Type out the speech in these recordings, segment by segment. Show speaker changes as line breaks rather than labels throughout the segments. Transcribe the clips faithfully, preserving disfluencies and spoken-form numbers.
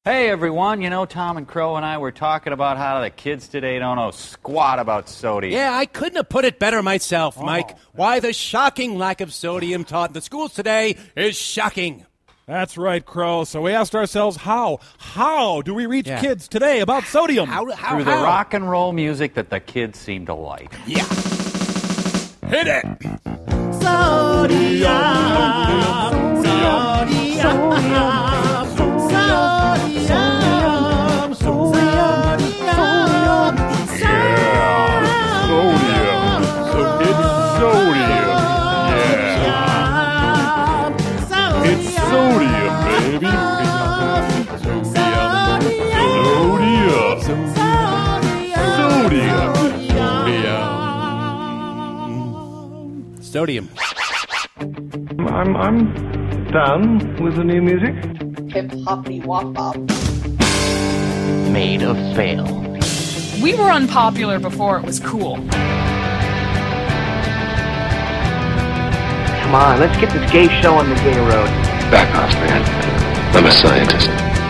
Hey everyone, you know, Tom and Crow and I were talking about how the kids today don't know squat about sodium.
Yeah, I couldn't have put it better myself,
Oh.
Mike. Why the shocking lack of sodium taught in the schools today is shocking.
That's right, Crow. So we asked ourselves, how? How do we reach
Yeah.
kids today about sodium?
How? How?
Through the
how?
rock and roll music that the kids seem to like.
Yeah.
Hit it!
Sodium, sodium, sodium, sodium, sodium,
Yeah, sodium. So it's sodium. Yeah. It's sodium, baby. Sodium. Sodium.
Sodium.
I'm I'm done with the new music.
Hip hoppy wop bop.
Made of fail.
We were unpopular before it was cool.
Come on, let's get this gay show on the gay road.
Back off, man. I'm a scientist.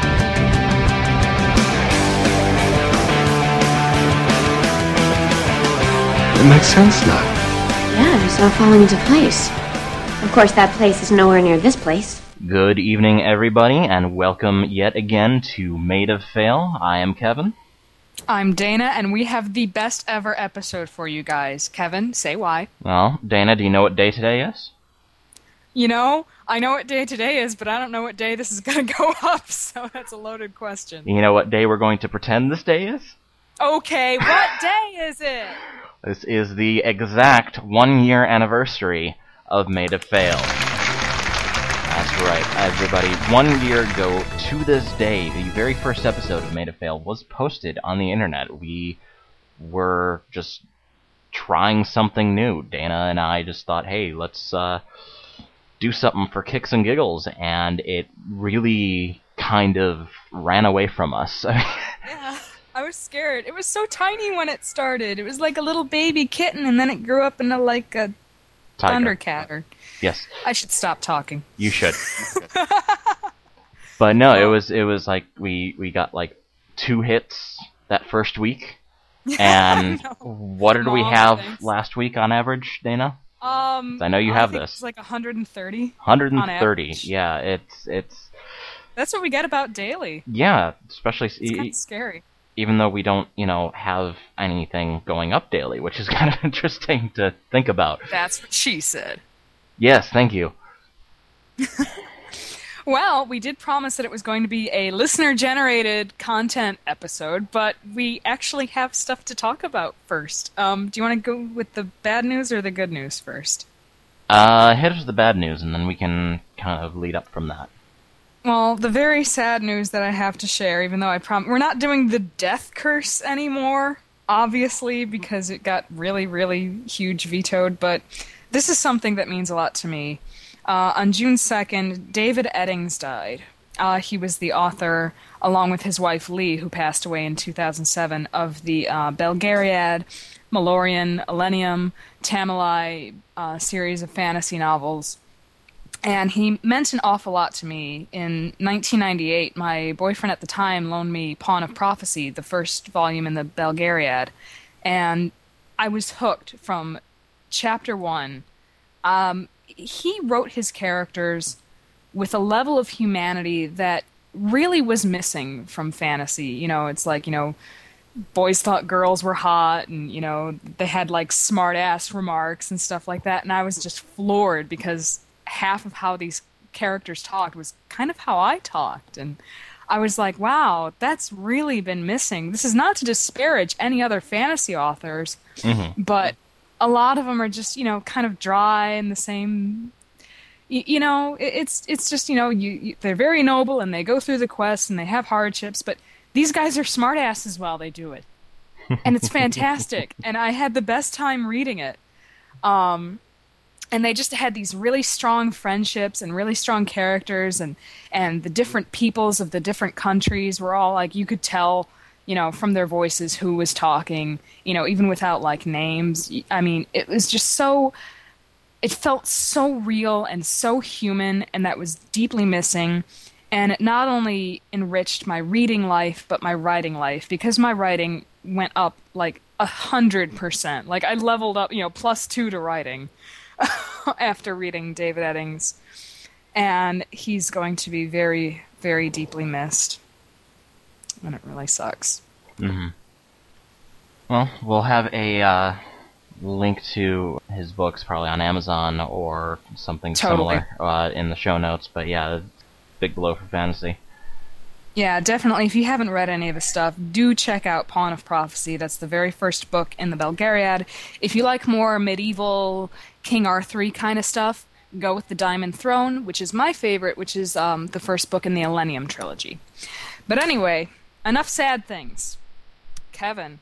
It makes sense now.
Yeah, it's all falling into place. Of course, that place is nowhere near this place.
Good evening, everybody, and welcome yet again to Made of Fail. I am Kevin.
I'm Dana, and we have the best ever episode for you guys. Kevin, say why.
Well, Dana, do you know what day today is?
You know, I know what day today is, but I don't know what day this is going to go up, so that's a loaded question.
You know what day we're going to pretend this day is?
Okay, what day is it?
This is the exact one-year anniversary of Made of Fail. That's right, everybody. One year ago to this day, the very first episode of Made of Fail was posted on the internet. We were just trying something new. Dana and I just thought, hey, let's uh, do something for kicks and giggles, and it really kind of ran away from us.
Yeah, I was scared. It was so tiny when it started. It was like a little baby kitten, and then it grew up into like a
Tiger.
Thundercat. Or
Yes.
I should stop talking.
You should. But no, it was it was like we we got like two hits that first week. And
No.
what did we
Mom,
have
thanks.
last week on average, Dana?
Um,
I know you
I
have
think
this.
It's like one hundred thirty.
one hundred
on
thirty.
average.
Yeah, it's it's
That's what we get about daily.
yeah, especially
It's
e-
kind of scary.
even though we don't, you know, have anything going up daily, which is kind of interesting to think about.
That's what she said.
Yes, thank you.
Well, we did promise that it was going to be a listener-generated content episode, but we actually have stuff to talk about first. Um, do you want to go with the bad news or the good news first?
Uh, hit us with the bad news, and then we can kind of lead up from that.
Well, the very sad news that I have to share, even though I prom- we're not doing the death curse anymore, obviously, because it got really, really huge vetoed, but this is something that means a lot to me. Uh, on June second, David Eddings died. Uh, he was the author, along with his wife Lee, who passed away in two thousand seven, of the uh, Belgariad, Malorian, Elenium, Tamalai uh, series of fantasy novels. And he meant an awful lot to me. In nineteen ninety-eight, my boyfriend at the time loaned me Pawn of Prophecy, the first volume in the Belgariad, and I was hooked from chapter one. Um, he wrote his characters with a level of humanity that really was missing from fantasy. You know, it's like, you know, boys thought girls were hot, and, you know, they had, like, smart-ass remarks and stuff like that, and I was just floored because half of how these characters talked was kind of how I talked, and I was like, wow, that's really been missing. This is not to disparage any other fantasy authors,
Mm-hmm.
but a lot of them are just, you know, kind of dry and the same. You, you know, it, it's it's just, you know, you, you they're very noble and they go through the quests and they have hardships, but these guys are smartasses while they do it, and it's fantastic. And I had the best time reading it. Um, and they just had these really strong friendships and really strong characters, and and the different peoples of the different countries were all like, you could tell, you know, from their voices who was talking, you know, even without, like, names. I mean, it was just so, it felt so real and so human, and that was deeply missing. And it not only enriched my reading life, but my writing life, because my writing went up like a hundred percent. Like I leveled up, you know, plus two to writing after reading David Eddings. And he's going to be very, very deeply missed. And it really sucks.
Mm-hmm. Well, we'll have a uh, link to his books probably on Amazon or something
Totally.
similar uh, in the show notes. But yeah, big blow for fantasy.
Yeah, definitely. If you haven't read any of his stuff, do check out Pawn of Prophecy. That's the very first book in the Belgariad. If you like more medieval King Arthur kind of stuff, go with The Diamond Throne, which is my favorite, which is um, the first book in the Elenium trilogy. But anyway, enough sad things. Kevin,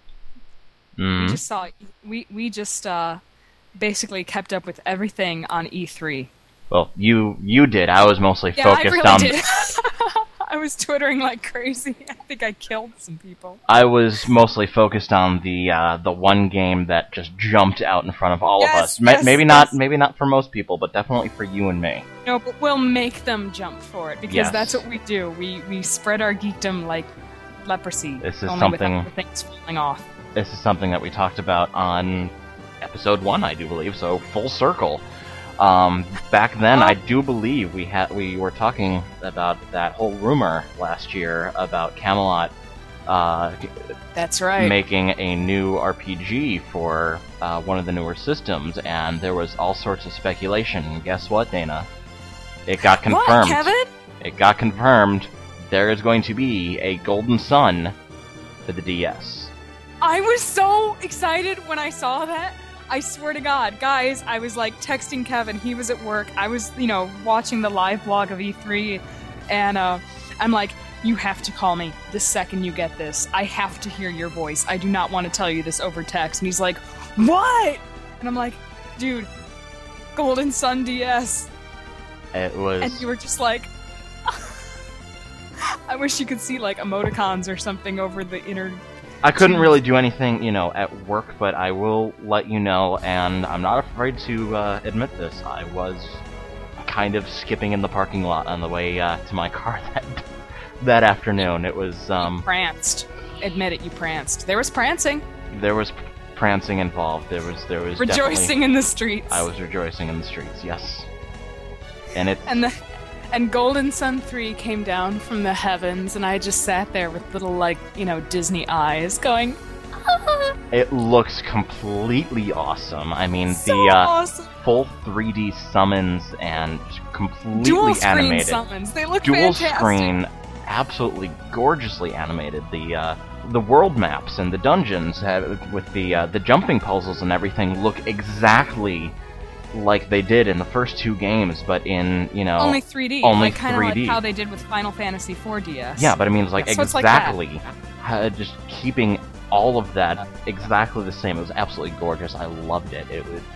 Mm.
we just saw we we just uh, basically kept up with everything on E three.
Well, you you did. I was mostly
Yeah,
focused
I really
on.
did. I was twittering like crazy. I think I killed some people.
I was mostly focused on the uh, the one game that just jumped out in front of all
Yes,
of us. Ma-
yes,
maybe
yes.
not, maybe not for most people, but definitely for you and me.
No, but we'll make them jump for it because
Yes.
that's what we do. We we spread our geekdom like leprosy.
This is
only
something-
without the things falling off.
This is something that we talked about on episode one, I do believe. So full circle. Um, back then, I do believe we had we were talking about that whole rumor last year about Camelot. Uh,
That's right.
Making a new R P G for uh, one of the newer systems, and there was all sorts of speculation. And guess what, Dana? It got
What,
confirmed.
Kevin?
It got confirmed. There is going to be a Golden Sun for the D S.
I was so excited when I saw that. I swear to God, guys, I was like texting Kevin. He was at work. I was, you know, watching the live blog of E three, and uh, I'm like, you have to call me the second you get this. I have to hear your voice. I do not want to tell you this over text. And he's like, what? And I'm like, dude, Golden Sun D S.
It was.
And you were just like, I wish you could see like emoticons or something over the inner.
I couldn't really do anything, you know, at work, but I will let you know, and I'm not afraid to uh, admit this. I was kind of skipping in the parking lot on the way uh, to my car that that afternoon. It was um,
pranced. Admit it, you pranced. There was prancing.
There was prancing involved. There was there was
Rejoicing
definitely-
in the streets.
I was rejoicing in the streets. Yes, and it.
And the and Golden Sun three came down from the heavens, and I just sat there with little, like, you know, Disney eyes going, ah.
It looks completely awesome. I mean,
So
the uh,
awesome.
full three D summons and just completely
Dual screen
animated.
summons. They look
Dual
fantastic.
screen, absolutely gorgeously animated. The uh, the world maps and the dungeons have, with the uh, the jumping puzzles and everything look exactly like they did in the first two games, but in, you know,
Only three D.
Only
like, kind of
three D.
like how they did with Final Fantasy four D S.
Yeah, but I mean, it's like
Yeah, so it's like that.
exactly, uh, just keeping all of that exactly the same. It was absolutely gorgeous. I loved it. It was,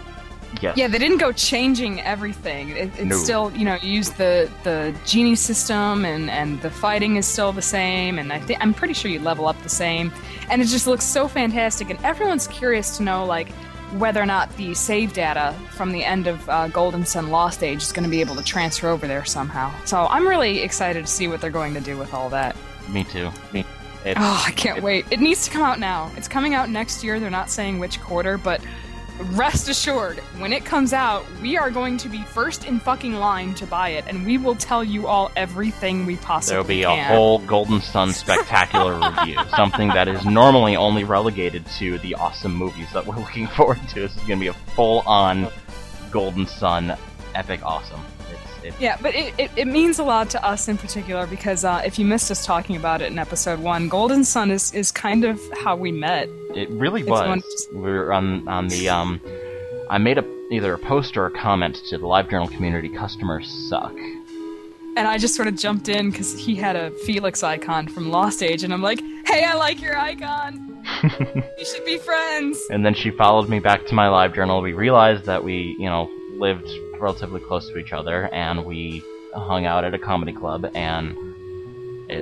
yes.
Yeah, they didn't go changing everything. It, it's
No.
still, you know, you use the the genie system, and, and the fighting is still the same, and I think I'm pretty sure you level up the same, and it just looks so fantastic. And everyone's curious to know, like, whether or not the save data from the end of uh, Golden Sun Lost Age is going to be able to transfer over there somehow. So I'm really excited to see what they're going to do with all that.
Me too. Me. It's,
Oh, I can't wait. It needs to come out now. It's coming out next year. They're not saying which quarter, but rest assured, when it comes out, we are going to be first in fucking line to buy it, and we will tell you all everything we possibly
There'll be
can.
a whole Golden Sun spectacular review, something that is normally only relegated to the awesome movies that we're looking forward to. This is going to be a full-on Golden Sun epic awesome. It's, it's,
Yeah, but it, it, it means a lot to us in particular because uh, if you missed us talking about it in episode one, Golden Sun is, is kind of how we met.
It really
It's
was.
one-
We were on on the um. I made a either a post or a comment to the LiveJournal community. Customers suck.
And I just sort of jumped in because he had a Felix icon from Lost Age, and I'm like, hey, I like your icon! You should be friends!
And then she followed me back to my LiveJournal. We realized that we, you know, lived relatively close to each other, and we hung out at a comedy club, and it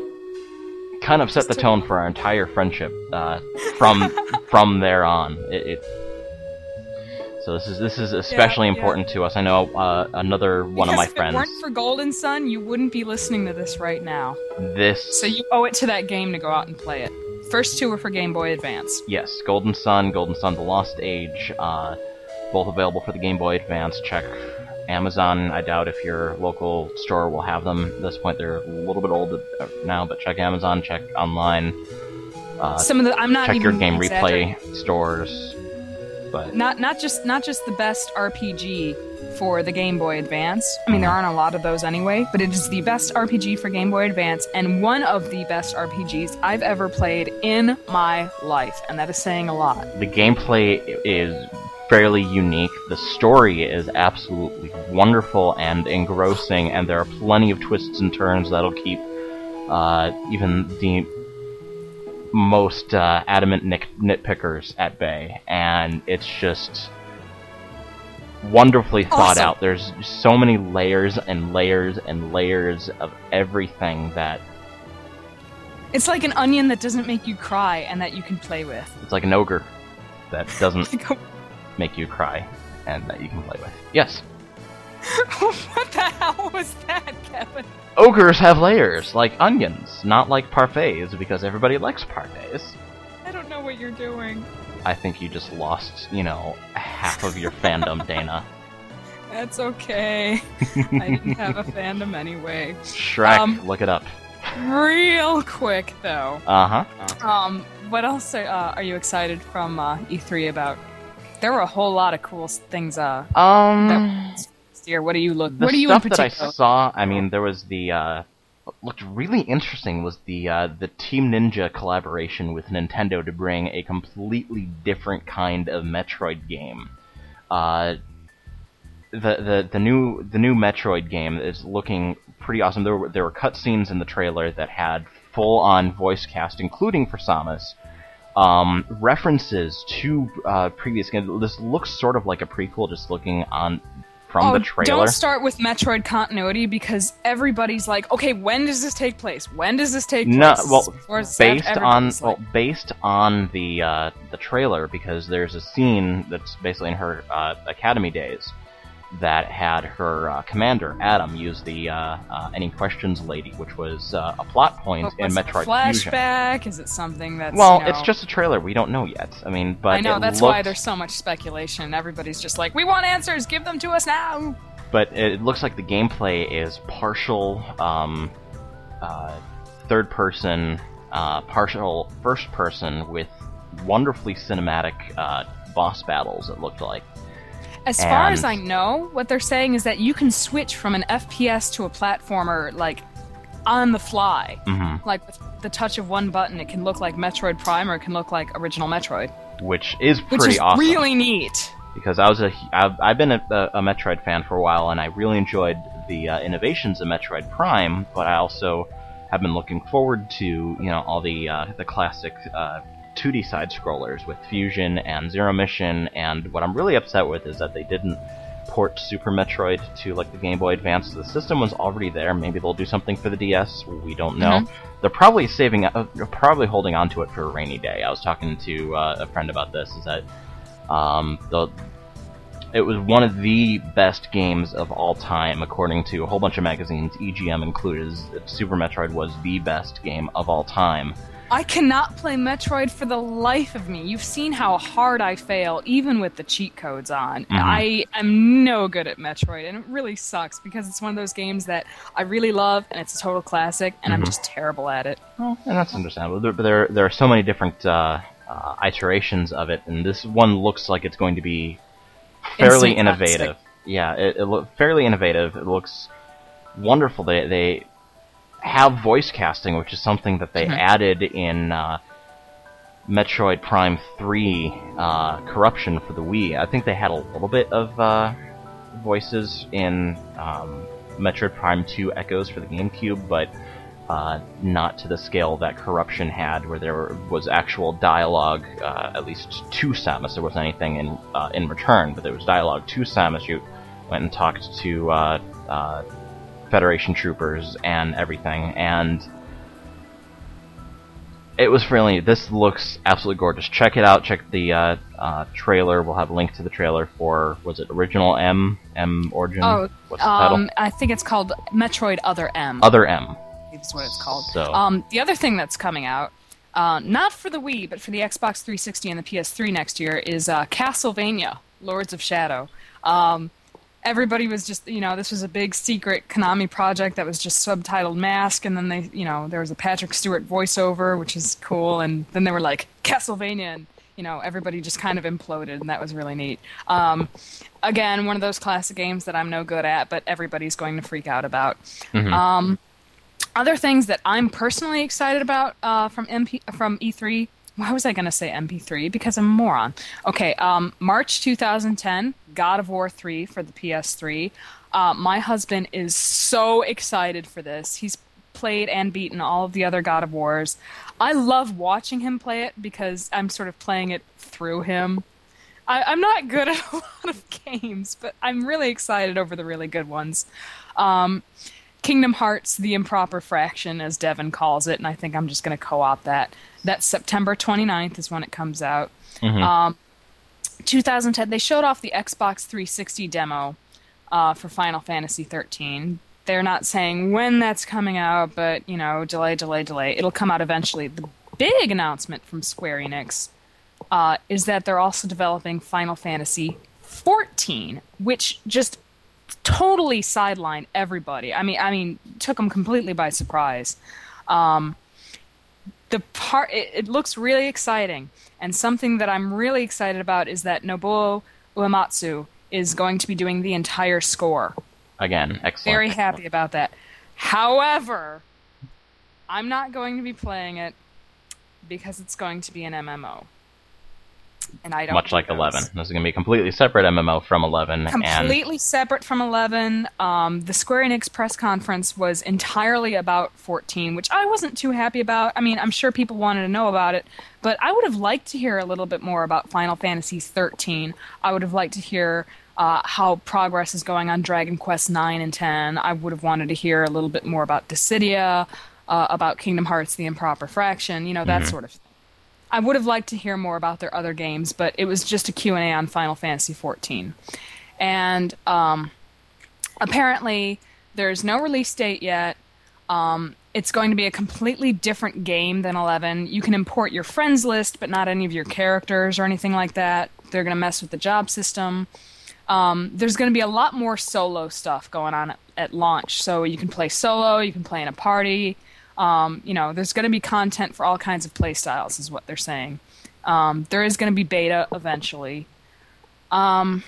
kind of set the tone for our entire friendship uh, from from there on. It, it So this is this is especially
Yeah,
important to us. I know uh, another one of my
Because if
friends.
it weren't for Golden Sun, you wouldn't be listening to this right now.
This
So you owe it to that game to go out and play it. First two were for Game Boy Advance.
yes, Golden Sun, Golden Sun: The Lost Age, uh, both available for the Game Boy Advance. Check Amazon. I doubt if your local store will have them at this point. They're a little bit old now, but check Amazon. Check online. Uh,
Some of the I'm not
check
even
your Game
exaggerating.
Replay stores. But
Not not just not just the best R P G for the Game Boy Advance. I mean, there aren't a lot of those anyway, but it is the best R P G for Game Boy Advance and one of the best R P Gs I've ever played in my life, and that is saying a lot.
the gameplay is fairly unique. The story is absolutely wonderful and engrossing, and there are plenty of twists and turns that'll keep uh, even the most uh, adamant nit- nitpickers at bay. And it's just wonderfully thought
Awesome.
out. There's so many layers and layers and layers of everything that
It's like an onion that doesn't make you cry and that you can play with.
it's like an ogre that doesn't
Like, oh,
make you cry and that you can play with. Yes.
what the hell was that, Kevin?
Ogres have layers, like onions, not like parfaits, because everybody likes parfaits.
I don't know what you're doing.
I think you just lost, you know, half of your fandom, Dana.
That's okay. I didn't have a fandom anyway.
Shrek,
Um,
look it up.
Real quick, though.
Uh-huh.
Um, what else are, uh, are you excited from uh, E three about? There were a whole lot of cool s- things. Uh,
Um,
that this year. What do you look?
the
What do you
stuff
in
that I
particular?
saw, I mean, there was the, uh, what looked really interesting was the, uh, the Team Ninja collaboration with Nintendo to bring a completely different kind of Metroid game. Uh, the, the, the new, the new Metroid game is looking pretty awesome. There were, there were cutscenes in the trailer that had full-on voice cast, including for Samus. Um, references to, uh, previous games. This looks sort of like a prequel, just looking on, from
Oh,
the trailer.
don't start with Metroid continuity because everybody's like, okay, when does this take place? When does this take place?
No, well,
Before it's
based
after
on
everybody's
well,
like-
based on the uh, the trailer, because there's a scene that's basically in her uh, academy days that had her uh, commander Adam use the uh, uh, Any Questions Lady, which was uh, a plot point
But
in
was it a
Metroid Fusion.
flashback? Is it something that's
Well,
you know,
it's just a trailer. We don't know yet. I mean, but
I know
it
that's
looked,
why there's so much speculation. Everybody's just like, we want answers. Give them to us now.
But it looks like the gameplay is partial um, uh, third person, uh, partial first person with wonderfully cinematic uh, boss battles, it looked like.
As far
And-
as I know, what they're saying is that you can switch from an F P S to a platformer, like, on the fly.
Mhm.
Like, with the touch of one button, it can look like Metroid Prime or it can look like original Metroid.
Which is
Which
pretty
is
awesome.
really neat.
Because I was a, I've, I've been a, a Metroid fan for a while, and I really enjoyed the uh, innovations of Metroid Prime. But I also have been looking forward to, you know, all the uh, the classic uh, two D side scrollers with Fusion and Zero Mission. And what I'm really upset with is that they didn't port Super Metroid to like the Game Boy Advance. The system was already there. Maybe they'll do something for the D S. We don't know.
Mhm.
They're probably saving, uh, probably holding on to it for a rainy day. I was talking to uh, a friend about this. Is that Um, the it was one of the best games of all time, according to a whole bunch of magazines, E G M included. Super Metroid was the best game of all time.
I cannot play Metroid for the life of me. You've seen how hard I fail, even with the cheat codes on.
Mhm.
I am no good at Metroid, and it really sucks because it's one of those games that I really love, and it's a total classic, and I'm
Mhm.
just terrible at it.
Well, and that's understandable. There, but there, there are so many different uh, uh, iterations of it, and this one looks like it's going to be fairly
Instant
innovative.
classic.
Yeah, it, it looks fairly innovative. It looks wonderful. They they have voice casting, which is something that they
Mhm.
added in uh, Metroid Prime three uh, Corruption for the Wii. I think they had a little bit of uh, voices in um, Metroid Prime two Echoes for the GameCube, but uh, not to the scale that Corruption had, where there was actual dialogue, uh, at least to Samus. There wasn't anything in uh, in return, but there was dialogue to Samus. You went and talked to uh, uh, Federation troopers and everything, and It was really. This looks absolutely gorgeous. Check it out. Check the uh, uh, trailer. We'll have a link to the trailer for, was it Original M? M Origin?
Oh,
What's the
um,
title?
I think it's called Metroid Other M.
Other M.
That's what it's called.
So.
Um, the other thing that's coming out, uh, not for the Wii, but for the Xbox three sixty and the P S three next year, is uh, Castlevania, Lords of Shadow. Um, everybody was just, you know, this was a big secret Konami project that was just subtitled Mask, and then they, you know, there was a Patrick Stewart voiceover, which is cool, and then they were like, Castlevania, and, you know, everybody just kind of imploded, and that was really neat. Um, again, one of those classic games that I'm no good at, but everybody's going to freak out about.
Mm-hmm.
Um, other things that I'm personally excited about uh, from M P from E three. Why was I going to say M P three? Because I'm a moron. Okay, um, March two thousand ten, God of War three for the P S three. Uh, my husband is so excited for this. He's played and beaten all of the other God of Wars. I love watching him play it because I'm sort of playing it through him. I, I'm not good at a lot of games, but I'm really excited over the really good ones. Um, Kingdom Hearts, The Improper Fraction, as Devin calls it, and I think I'm just going to co-opt that. That's September twenty-ninth is when it comes out.
Mm-hmm.
Um, two thousand ten, they showed off the Xbox three sixty demo uh, for Final Fantasy thirteen. They're not saying when that's coming out, but, you know, delay, delay, delay. It'll come out eventually. The big announcement from Square Enix uh, is that they're also developing Final Fantasy fourteen, which just totally sidelined everybody. I mean, I mean, took them completely by surprise. Um, the part it, it looks really exciting, and something that I'm really excited about is that Nobuo Uematsu is going to be doing the entire score.
Again, excellent.
Very happy about that. However, I'm not going to be playing it because it's going to be an M M O. And I don't
Much like
those.
eleven. This is going to be a completely separate M M O from eleven.
Completely
and...
separate from eleven. Um, the Square Enix press conference was entirely about fourteen, which I wasn't too happy about. I mean, I'm sure people wanted to know about it, but I would have liked to hear a little bit more about Final Fantasy thirteen. I would have liked to hear uh, how progress is going on Dragon Quest nine and ten. I would have wanted to hear a little bit more about Dissidia, uh, about Kingdom Hearts, The Improper Fraction, you know, that mm-hmm. sort of thing. I would have liked to hear more about their other games, but it was just a Q and A on Final Fantasy fourteen. And um, apparently, there's no release date yet. Um, it's going to be a completely different game than eleven. You can import your friends list, but not any of your characters or anything like that. They're going to mess with the job system. Um, there's going to be a lot more solo stuff going on at, at launch. So you can play solo, you can play in a party. Um, you know, there's going to be content for all kinds of play styles, is what they're saying. Um, there is going to be beta eventually. Um,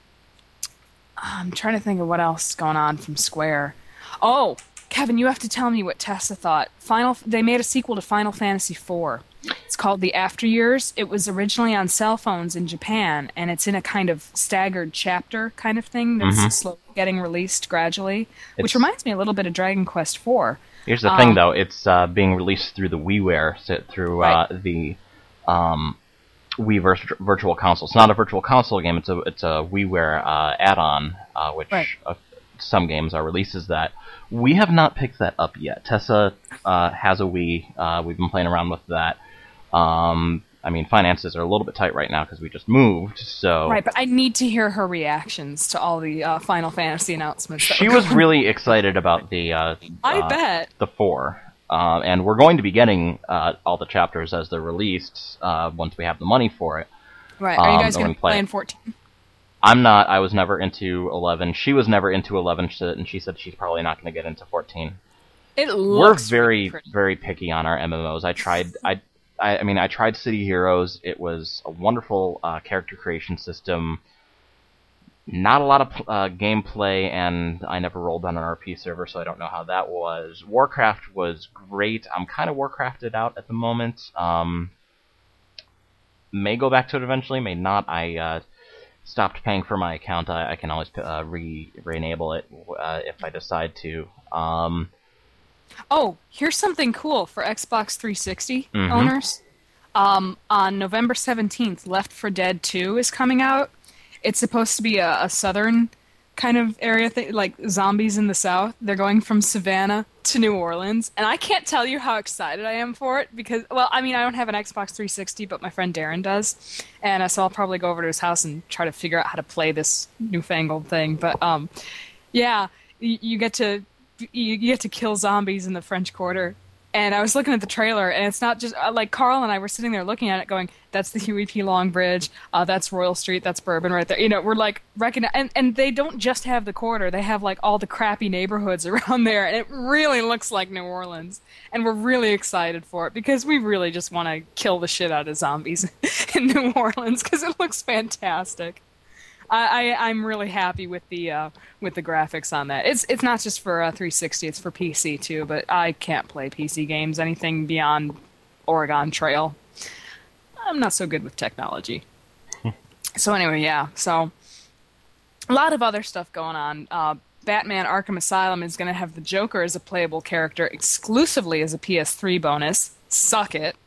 I'm trying to think of what else is going on from Square. Oh, Kevin, you have to tell me what Tessa thought. Final, they made a sequel to Final Fantasy four. It's called The After Years. It was originally on cell phones in Japan, and it's in a kind of staggered chapter kind of thing that's mm-hmm. slowly getting released gradually, it's, which reminds me a little bit of Dragon Quest four.
Here's the um, thing, though. It's uh, being released through the WiiWare, so through uh,
right.
the um, Wii vir- Virtual Console. It's not a Virtual Console game. It's a it's a WiiWare uh, add-on, uh, which
right.
uh, some games are releases that. We have not picked that up yet. Tessa uh, has a Wii. Uh, we've been playing around with that. Um, I mean, finances are a little bit tight right now because we just moved, so...
Right, but I need to hear her reactions to all the uh, Final Fantasy announcements.
She was really excited about the... Uh,
I
uh,
bet.
The four. Uh, and we're going to be getting uh, all the chapters as they're released uh, once we have the money for it.
Right, are you
um,
guys going to play in fourteen?
I'm not. I was never into eleven. She was never into eleven, and she said she's probably not going to get into fourteen.
It looks
We're very,
pretty.
very picky on our M M Os. I tried... I. I, I mean, I tried City Heroes. It was a wonderful uh, character creation system. Not a lot of uh, gameplay, and I never rolled on an R P server, so I don't know how that was. Warcraft was great. I'm kind of Warcrafted out at the moment. Um, may go back to it eventually, may not. I uh, stopped paying for my account. I, I can always uh, re re-enable it uh, if I decide to. Um,
Oh, here's something cool for Xbox three sixty
mm-hmm.
owners. Um, on November seventeenth, Left four Dead two is coming out. It's supposed to be a, a southern kind of area, th- like zombies in the South. They're going from Savannah to New Orleans, and I can't tell you how excited I am for it because, well, I mean, I don't have an Xbox three sixty, but my friend Darren does, and uh, so I'll probably go over to his house and try to figure out how to play this newfangled thing. But um, yeah, you, you get to you, you get to kill zombies in the French Quarter. And I was looking at the trailer, and it's not just uh, like Carl and I were sitting there looking at it, going, "That's the Huey P. Long Bridge. Uh, that's Royal Street. That's Bourbon right there." You know, we're like recognize, and and they don't just have the quarter; they have like all the crappy neighborhoods around there, and it really looks like New Orleans. And we're really excited for it because we really just want to kill the shit out of zombies in New Orleans because it looks fantastic. I, I I'm really happy with the uh, with the graphics on that. It's it's not just for uh, three sixty; it's for P C too. But I can't play P C games anything beyond Oregon Trail. I'm not so good with technology. So anyway, yeah. So a lot of other stuff going on. Uh, Batman: Arkham Asylum is going to have the Joker as a playable character exclusively as a P S three bonus. Suck it.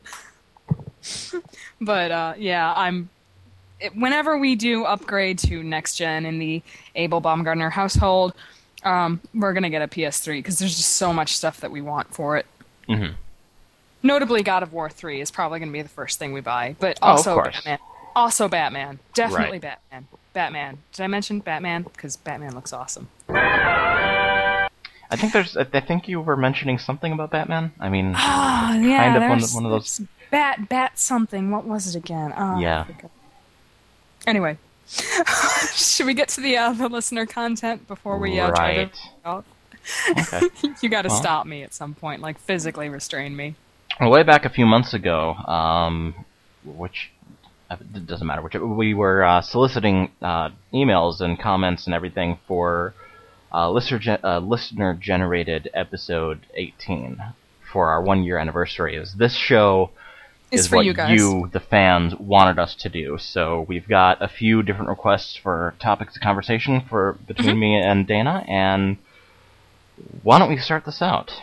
But uh, yeah, I'm. Whenever we do upgrade to next gen in the Abel Baumgartner household, um, we're going to get a P S three because there's just so much stuff that we want for it.
Mm-hmm.
Notably, God of War three is probably going to be the first thing we buy, but also
oh, of course.
Batman. Also Batman. Definitely
right.
Batman. Batman. Did I mention Batman? Because Batman looks awesome.
I think there's. I think you were mentioning something about Batman. I mean,
oh, yeah,
kind of one, one of those.
Bat, bat something. What was it again? Oh,
yeah.
Anyway, should we get to the uh, the listener content before we uh,
right.
try to?
Okay.
You got to
well.
stop me at some point, like physically restrain me.
Well, way back a few months ago, um, which it doesn't matter, which we were uh, soliciting uh, emails and comments and everything for uh, listener gen- uh, listener generated episode eighteen for our one year anniversary. Is this show?
It's
is
for
what
you guys.
you, the fans, wanted us to do. So we've got a few different requests for topics of conversation for between mm-hmm. me and Dana, and why don't we start this out?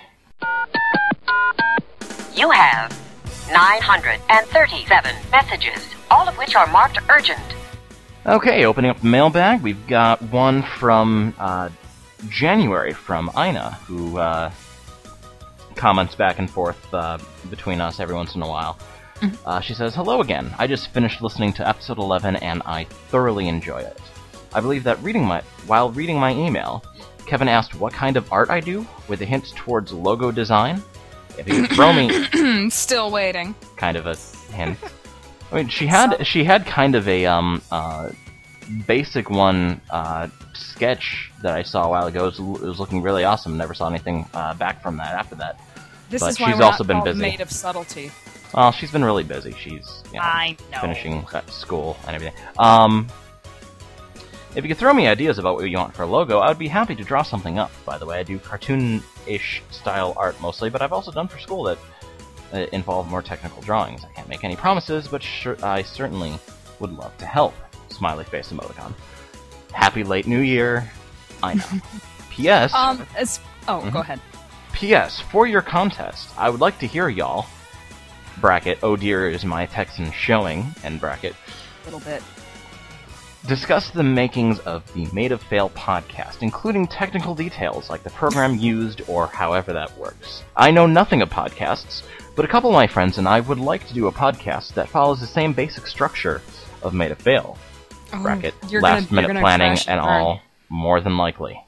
You have nine hundred thirty-seven messages, all of which are marked urgent.
Okay, opening up the mailbag, we've got one from uh, January from Ina, who uh, comments back and forth uh, between us every once in a while. Uh, she says, "Hello again. I just finished listening to episode eleven and I thoroughly enjoy it. I believe that reading my while reading my email, Kevin asked what kind of art I do, with a hint towards logo design. If you could throw me..."
Still waiting.
Kind of a hint. I mean, she had so. she had kind of a um uh basic one uh sketch that I saw a while ago. It was, it was looking really awesome. Never saw anything uh, back from that after that.
This
but
is why
she's
we're
also
not
been
called
busy.
Made of Subtlety.
Well, she's been really busy. She's you know,
I know.
finishing at school and everything. Um, if you could throw me ideas about what you want for a logo, I would be happy to draw something up. By the way, I do cartoon-ish style art mostly, but I've also done for school that uh, involve more technical drawings. I can't make any promises, but sure, I certainly would love to help. Smiley face emoticon. Happy late New Year. I know. P S.
Um. It's, oh,
mm-hmm.
go ahead.
P S. For your contest, I would like to hear y'all. Bracket. Oh dear, is my Texan showing? End bracket.
A little bit.
Discuss the makings of the Made of Fail podcast, including technical details like the program used or however that works. I know nothing of podcasts, but a couple of my friends and I would like to do a podcast that follows the same basic structure of Made of Fail.
Oh,
Bracket.
You're
Last
gonna,
minute
you're
planning
crash
and
burn.
all, more than likely.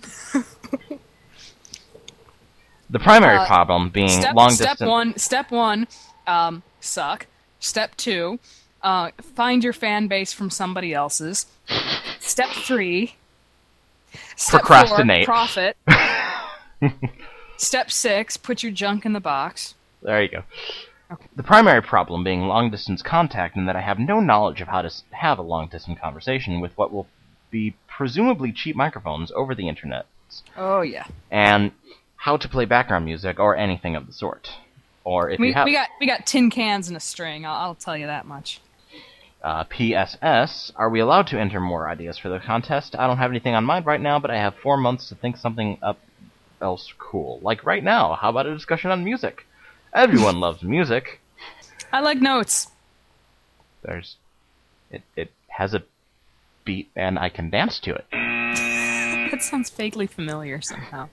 The primary
Uh,
problem being
step,
long
step
distance.
one. Step one. Um. Suck. Step two. Uh. Find your fan base from somebody else's. Step three. Step
Procrastinate.
Four, profit. Step six. Put your junk in the box.
There you go.
Okay.
The primary problem being long-distance contact, and that I have no knowledge of how to have a long-distance conversation with what will be presumably cheap microphones over the internet.
Oh yeah.
And how to play background music or anything of the sort. Or if
we
you have
we got we got tin cans and a string. I'll, I'll tell you that much.
uh, P S S, are we allowed to enter more ideas for the contest? I don't have anything on mind right now, but I have four months to think something up else cool. Like right now, how about a discussion on music? Everyone loves music.
I like notes.
There's, it it has a beat and I can dance to it.
That sounds vaguely familiar somehow.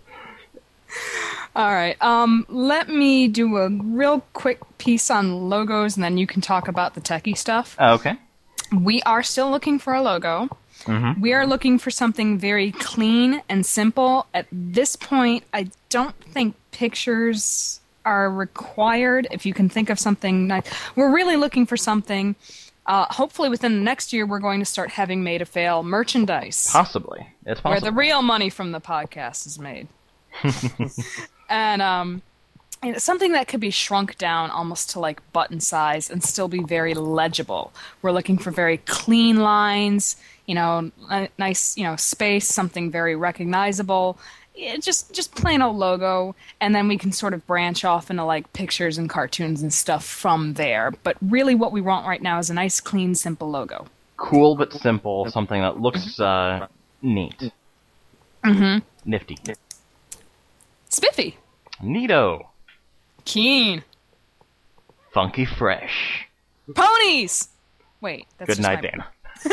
All right. Um, let me do a real quick piece on logos, and then you can talk about the techie stuff.
Okay.
We are still looking for a logo.
Mm-hmm.
We are looking for something very clean and simple. At this point, I don't think pictures are required. If you can think of something nice. We're really looking for something. Uh, hopefully within the next year, we're going to start having Made to Fail merchandise.
Possibly. It's possible.
Where the real money from the podcast is made. And um, you know, something that could be shrunk down almost to like button size and still be very legible. We're looking for very clean lines, you know, a nice, you know, space, something very recognizable. Yeah, just just plain old logo, and then we can sort of branch off into like pictures and cartoons and stuff from there. But really what we want right now is a nice, clean, simple logo.
Cool but simple, something that looks uh, neat.
Mm-hmm.
Nifty.
Spiffy.
Neato.
Keen.
Funky fresh.
Ponies! Wait, that's
Good
just
night,
my...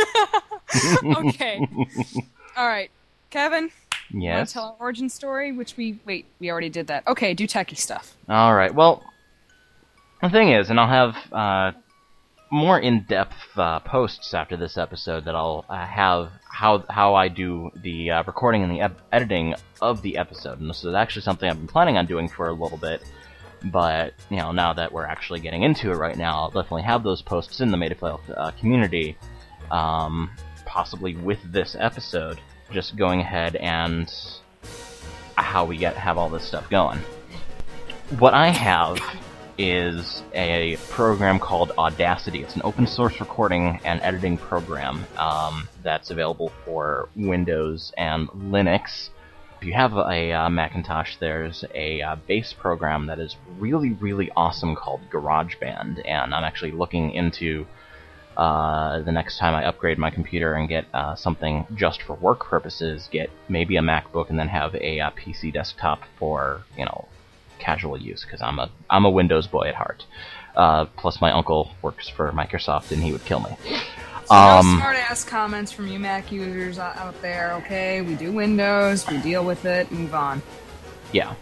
Dana.
Okay. All right. Kevin?
Yes?
You want to tell our origin story? Which we... Wait, we already did that. Okay, do techie stuff.
All right. Well, the thing is, and I'll have uh, more in-depth uh, posts after this episode that I'll uh, have how how I do the uh, recording and the ep- editing of the episode. And this is actually something I've been planning on doing for a little bit. But, you know, now that we're actually getting into it right now, I'll definitely have those posts in the Made to Fail uh, community, um, possibly with this episode, just going ahead and how we get have all this stuff going. What I have is a program called Audacity. It's an open source recording and editing program um, that's available for Windows and Linux. If you have a uh, Macintosh, there's a uh, base program that is really, really awesome called GarageBand, and I'm actually looking into uh, the next time I upgrade my computer and get uh, something just for work purposes, get maybe a MacBook and then have a uh, P C desktop for, you know, casual use, because I'm a I'm a Windows boy at heart. Uh, plus, my uncle works for Microsoft, and he would kill me.
So
Um,
no smart-ass comments from you Mac users out out there, okay? We do Windows, we deal with it, move on.
Yeah.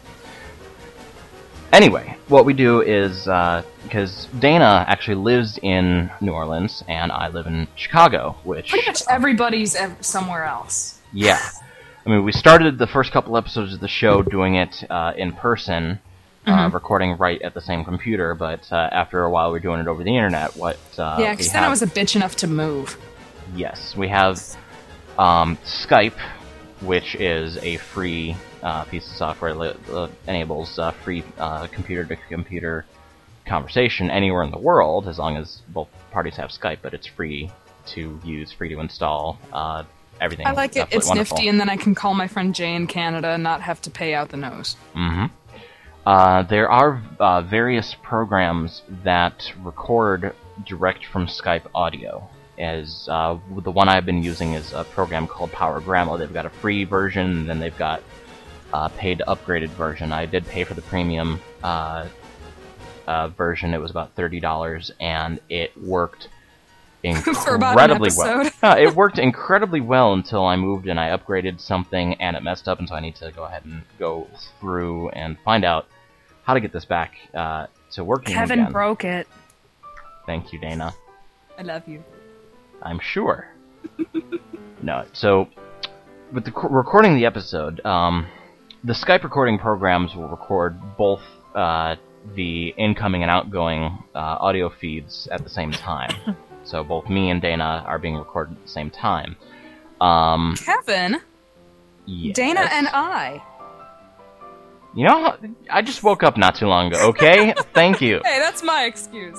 Anyway, what we do is, uh, because Dana actually lives in New Orleans, and I live in Chicago, which...
Pretty much everybody's ev- somewhere else.
Yeah. I mean, we started the first couple episodes of the show doing it uh, in person, uh,
Mhm.
recording right at the same computer, but uh, after a while we were doing it over the internet. What uh,
yeah,
we
because then
have-
I was a bitch enough to move.
Yes, we have um, Skype, which is a free uh, piece of software that uh, enables uh, free uh, computer-to-computer conversation anywhere in the world, as long as both parties have Skype, but it's free to use, free to install, uh, everything.
I like it.
Absolutely
It's
wonderful.
nifty, and then I can call my friend Jay in Canada and not have to pay out the nose.
Mm-hmm. Uh, there are uh, various programs that record direct from Skype audio. As uh, the one I've been using is a program called PowerGrammo. They've got a free version, and then they've got a paid upgraded version. I did pay for the premium uh, uh, version. It was about thirty dollars, and it worked
For about an
incredibly well.
episode.
Uh, it worked incredibly well until I moved and I upgraded something and it messed up, and so I need to go ahead and go through and find out how to get this back uh, to working
Kevin
again.
broke it.
Thank you, Dana.
I love you.
I'm sure. No, so with the c- recording the episode, um, the Skype recording programs will record both uh, the incoming and outgoing uh, audio feeds at the same time. So both me and Dana are being recorded at the same time. Um,
Kevin?
yes.
Dana and I.
You know, I just woke up not too long ago, okay? Thank you.
Hey, that's my excuse.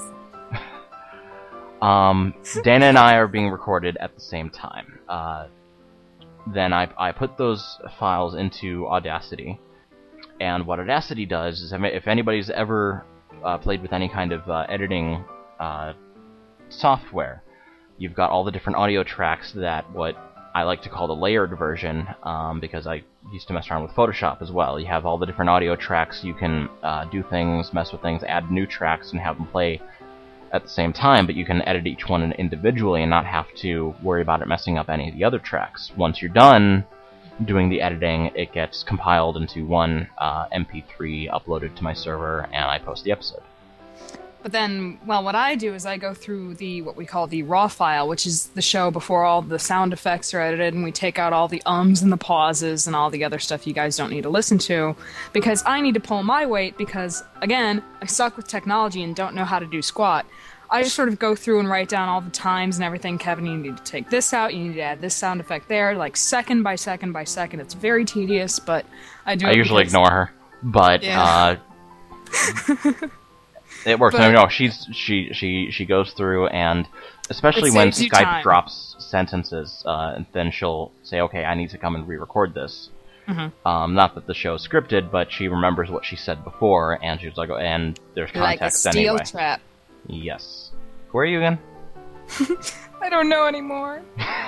Um, Dana and I are being recorded at the same time. Uh, then I, I put those files into Audacity. And what Audacity does is, if anybody's ever uh, played with any kind of uh, editing uh, software, you've got all the different audio tracks that what I like to call the layered version, um, because I used to mess around with Photoshop as well. You have all the different audio tracks, you can uh, do things, mess with things, add new tracks, and have them play at the same time, but you can edit each one individually and not have to worry about it messing up any of the other tracks. Once you're done, doing the editing, it gets compiled into one uh, M P three, uploaded to my server, and I post the episode.
But then, well, what I do is I go through the what we call the raw file, which is the show before all the sound effects are edited, and we take out all the ums and the pauses and all the other stuff you guys don't need to listen to, because I need to pull my weight because, again, I suck with technology and don't know how to do squat. I just sort of go through and write down all the times and everything. Kevin, you need to take this out, you need to add this sound effect there, like second by second by second. It's very tedious, but I do
I
it
usually
because...
ignore her, but...
Yeah.
Uh, It works.
But,
no, no, she's she she she goes through, and especially
It
when
saves you
Skype
time.
drops sentences, uh, then she'll say, "Okay, I need to come and re-record this."
Mhm.
Um, not that the show's scripted, but she remembers what she said before, and she's like, and there's
like a
context
steel
anyway.
trap.
Yes. Who are you again?
I don't know anymore.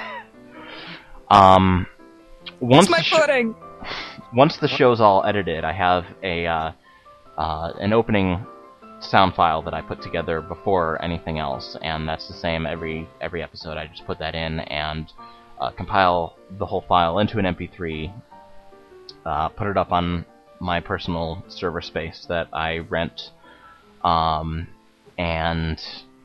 Um, once
What's my
the sh-
pudding?
once the show's all edited, I have a uh, uh, an opening sound file that I put together before anything else, and that's the same every every episode. I just put that in and uh, compile the whole file into an M P three, uh, put it up on my personal server space that I rent, um, and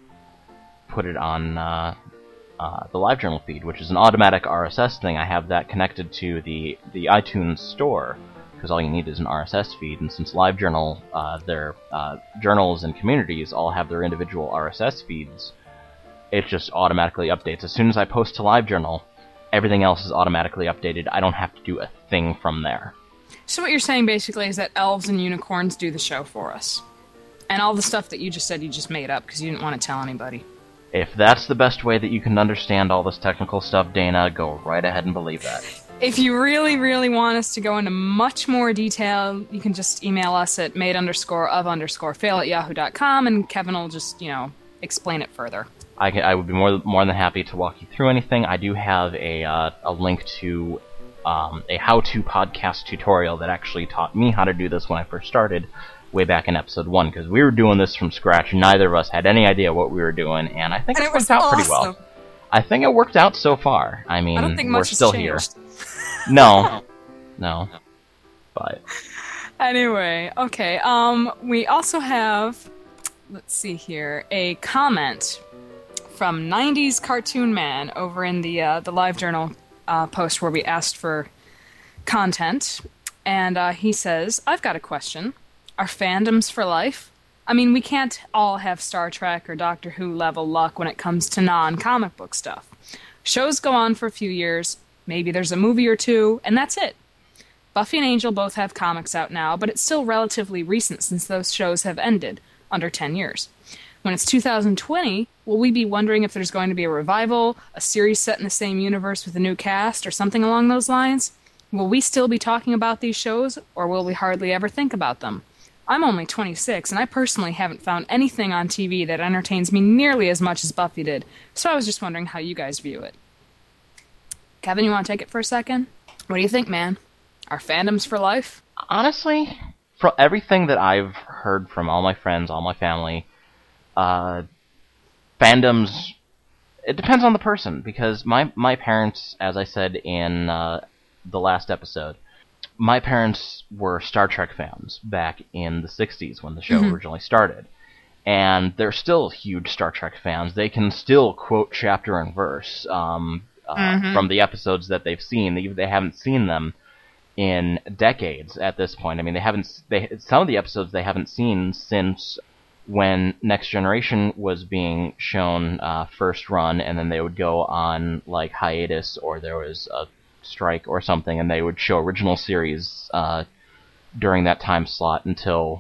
put it on uh, uh, the LiveJournal feed, which is an automatic R S S thing. I have that connected to the, the iTunes store, because all you need is an R S S feed, and since LiveJournal, uh, their uh, journals and communities all have their individual R S S feeds, it just automatically updates. As soon as I post to LiveJournal, everything else is automatically updated. I don't have to do a thing from there.
So what you're saying basically is that elves and unicorns do the show for us. And all the stuff that you just said you just made up because you didn't want to tell anybody.
If that's the best way that you can understand all this technical stuff, Dana, go right ahead and believe that.
If you really, really want us to go into much more detail, you can just email us at made underscore of underscore fail at yahoo dot com, and Kevin will just, you know, explain it further.
I, can, I would be more more than happy to walk you through anything. I do have a uh, a link to um, a how-to podcast tutorial that actually taught me how to do this when I first started, way back in episode one, because we were doing this from scratch. Neither of us had any idea what we were doing, and I think
And
it
it was
worked out
awesome.
pretty well. I think it worked out so far. I mean,
I don't think
we're
much has
still
changed.
here. No, no, but
Anyway, okay. Um, we also have, let's see here, a comment from nineties Cartoon Man over in the uh, the LiveJournal uh, post where we asked for content, and uh, he says, "I've got a question. Are fandoms for life? I mean, we can't all have Star Trek or Doctor Who level luck when it comes to non-comic book stuff. Shows go on for a few years, maybe there's a movie or two, and that's it. Buffy and Angel both have comics out now, but it's still relatively recent since those shows have ended, under ten years. When it's two thousand twenty, will we be wondering if there's going to be a revival, a series set in the same universe with a new cast, or something along those lines? Will we still be talking about these shows, or will we hardly ever think about them? I'm only twenty-six, and I personally haven't found anything on T V that entertains me nearly as much as Buffy did, so I was just wondering how you guys view it." Kevin, you want to take it for a second? What do you think, man? Are fandoms for life?
honestly, from everything that I've heard from all my friends, all my family, uh, fandoms, it depends on the person, because my, my parents, as I said in uh, the last episode, my parents were Star Trek fans back in the sixties when the show
Mhm.
originally started. And they're still huge Star Trek fans. They can still quote chapter and verse um, uh,
Mhm.
from the episodes that they've seen. They, they haven't seen them in decades at this point. I mean, they haven't. They some of the episodes they haven't seen since when Next Generation was being shown uh, first run, and then they would go on like hiatus, or there was a strike or something, and they would show original series uh, during that time slot until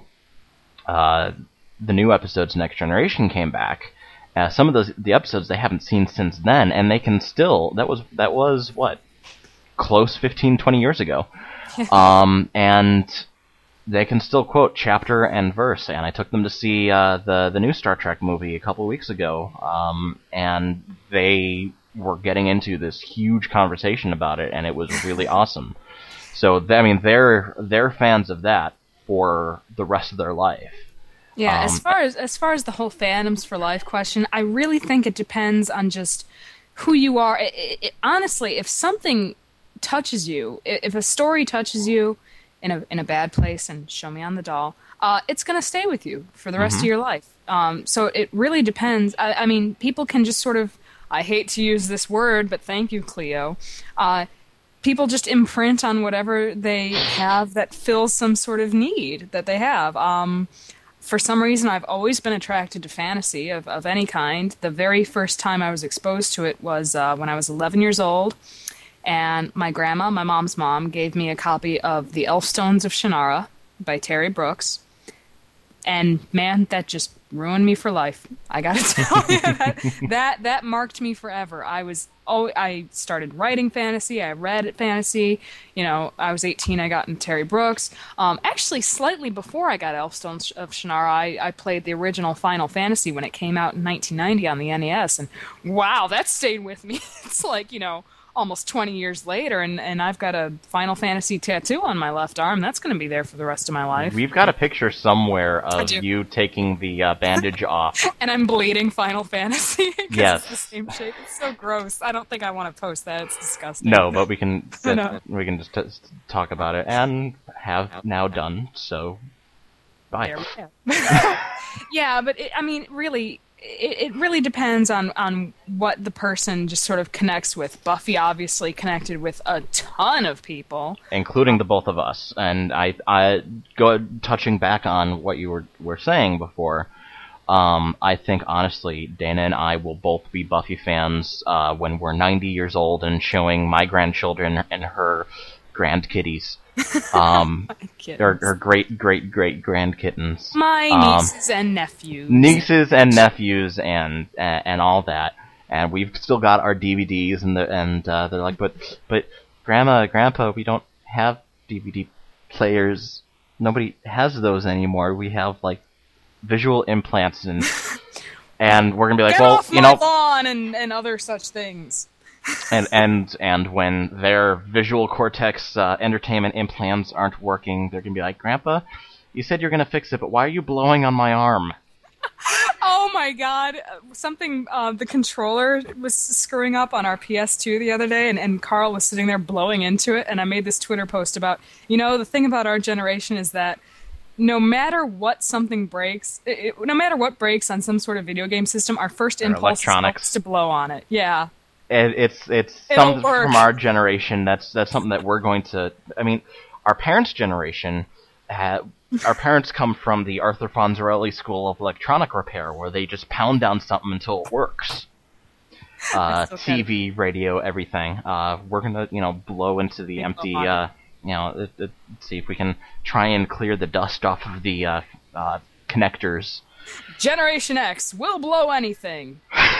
uh, the new episodes Next Generation came back. Uh, some of those the episodes they haven't seen since then, and they can still. That was that was what close fifteen, twenty years ago, um, and they can still quote chapter and verse. And I took them to see uh, the the new Star Trek movie a couple weeks ago, um, and they were getting into this huge conversation about it, and it was really awesome. So th- I mean, they're they're fans of that for the rest of their life.
Yeah,
Um,
as far as as far as the whole fandoms for life question, I really think it depends on just who you are. It, it, it, honestly, if something touches you, i- if a story touches you in a in a bad place, and show me on the doll, uh, it's going to stay with you for the rest
Mhm.
of your life. Um, so it really depends. I, I mean, people can just sort of, I hate to use this word, but thank you, Cleo. Uh, people just imprint on whatever they have that fills some sort of need that they have. Um, for some reason, I've always been attracted to fantasy of, of any kind. The very first time I was exposed to it was uh, when I was eleven years old. And my grandma, my mom's mom, gave me a copy of The Elfstones of Shannara by Terry Brooks. And man, that just ruined me for life. I gotta tell you, that, that that marked me forever. I was oh, I started writing fantasy. I read fantasy. You know, I was eighteen. I got into Terry Brooks. Um, actually, slightly before I got Elfstones of Shannara, I, I played the original Final Fantasy when it came out in nineteen ninety on the N E S. And wow, that stayed with me. It's like, you know, almost twenty years later, and, and I've got a Final Fantasy tattoo on my left arm. That's going to be there for the rest of my life.
We've got a picture somewhere
I
of
do.
you taking the uh, bandage off.
And I'm bleeding Final Fantasy because
Yes.
it's the same shape. It's so gross. I don't think I want to post that. It's disgusting.
No, but we can
No.
we can just t- talk about it, and have now done so. Bye.
There we go. Yeah, but it, I mean, really, it, it really depends on, on what the person just sort of connects with. Buffy obviously connected with a ton of people.
Including the both of us. And I, I go touching back on what you were were saying before. Um, I think honestly, Dana and I will both be Buffy fans uh, when we're ninety years old and showing my grandchildren and her grandkitties, um,
kittens.
her, her great great great grandkittens,
My
um,
nieces and nephews.
nieces and nephews, and and, and all that. And we've still got our D V Ds, and the, and uh, they're like, but but Grandma, Grandpa, we don't have D V D players. Nobody has those anymore. We have like visual implants, and and we're gonna be like,
Get
well,
off
you
my
know,
lawn and, and other such things.
and and and when their visual cortex uh, entertainment implants aren't working, they're gonna be like, Grandpa, you said you're gonna fix it, but why are you blowing on my arm?
Oh my god. Something, uh, the controller was screwing up on our P S two the other day, and, and Carl was sitting there blowing into it, and I made this Twitter post about, you know, the thing about our generation is that no matter what something breaks, it, it- no matter what breaks on some sort of video game system, our first
Or
impulse is
electronics.
always to blow on it. Yeah.
It, it's it's
It'll
something
work.
from our generation. That's that's something that we're going to. I mean, our parents' generation. Uh, our parents come from the Arthur Fonzarelli School of Electronic Repair, where they just pound down something until it works. Uh,
so
T V, radio, everything. Uh, we're gonna, you know, blow into the
Big
empty.
blow on
Uh, you know, it, it, see if we can try and clear the dust off of the uh, uh, connectors.
Generation X will blow anything.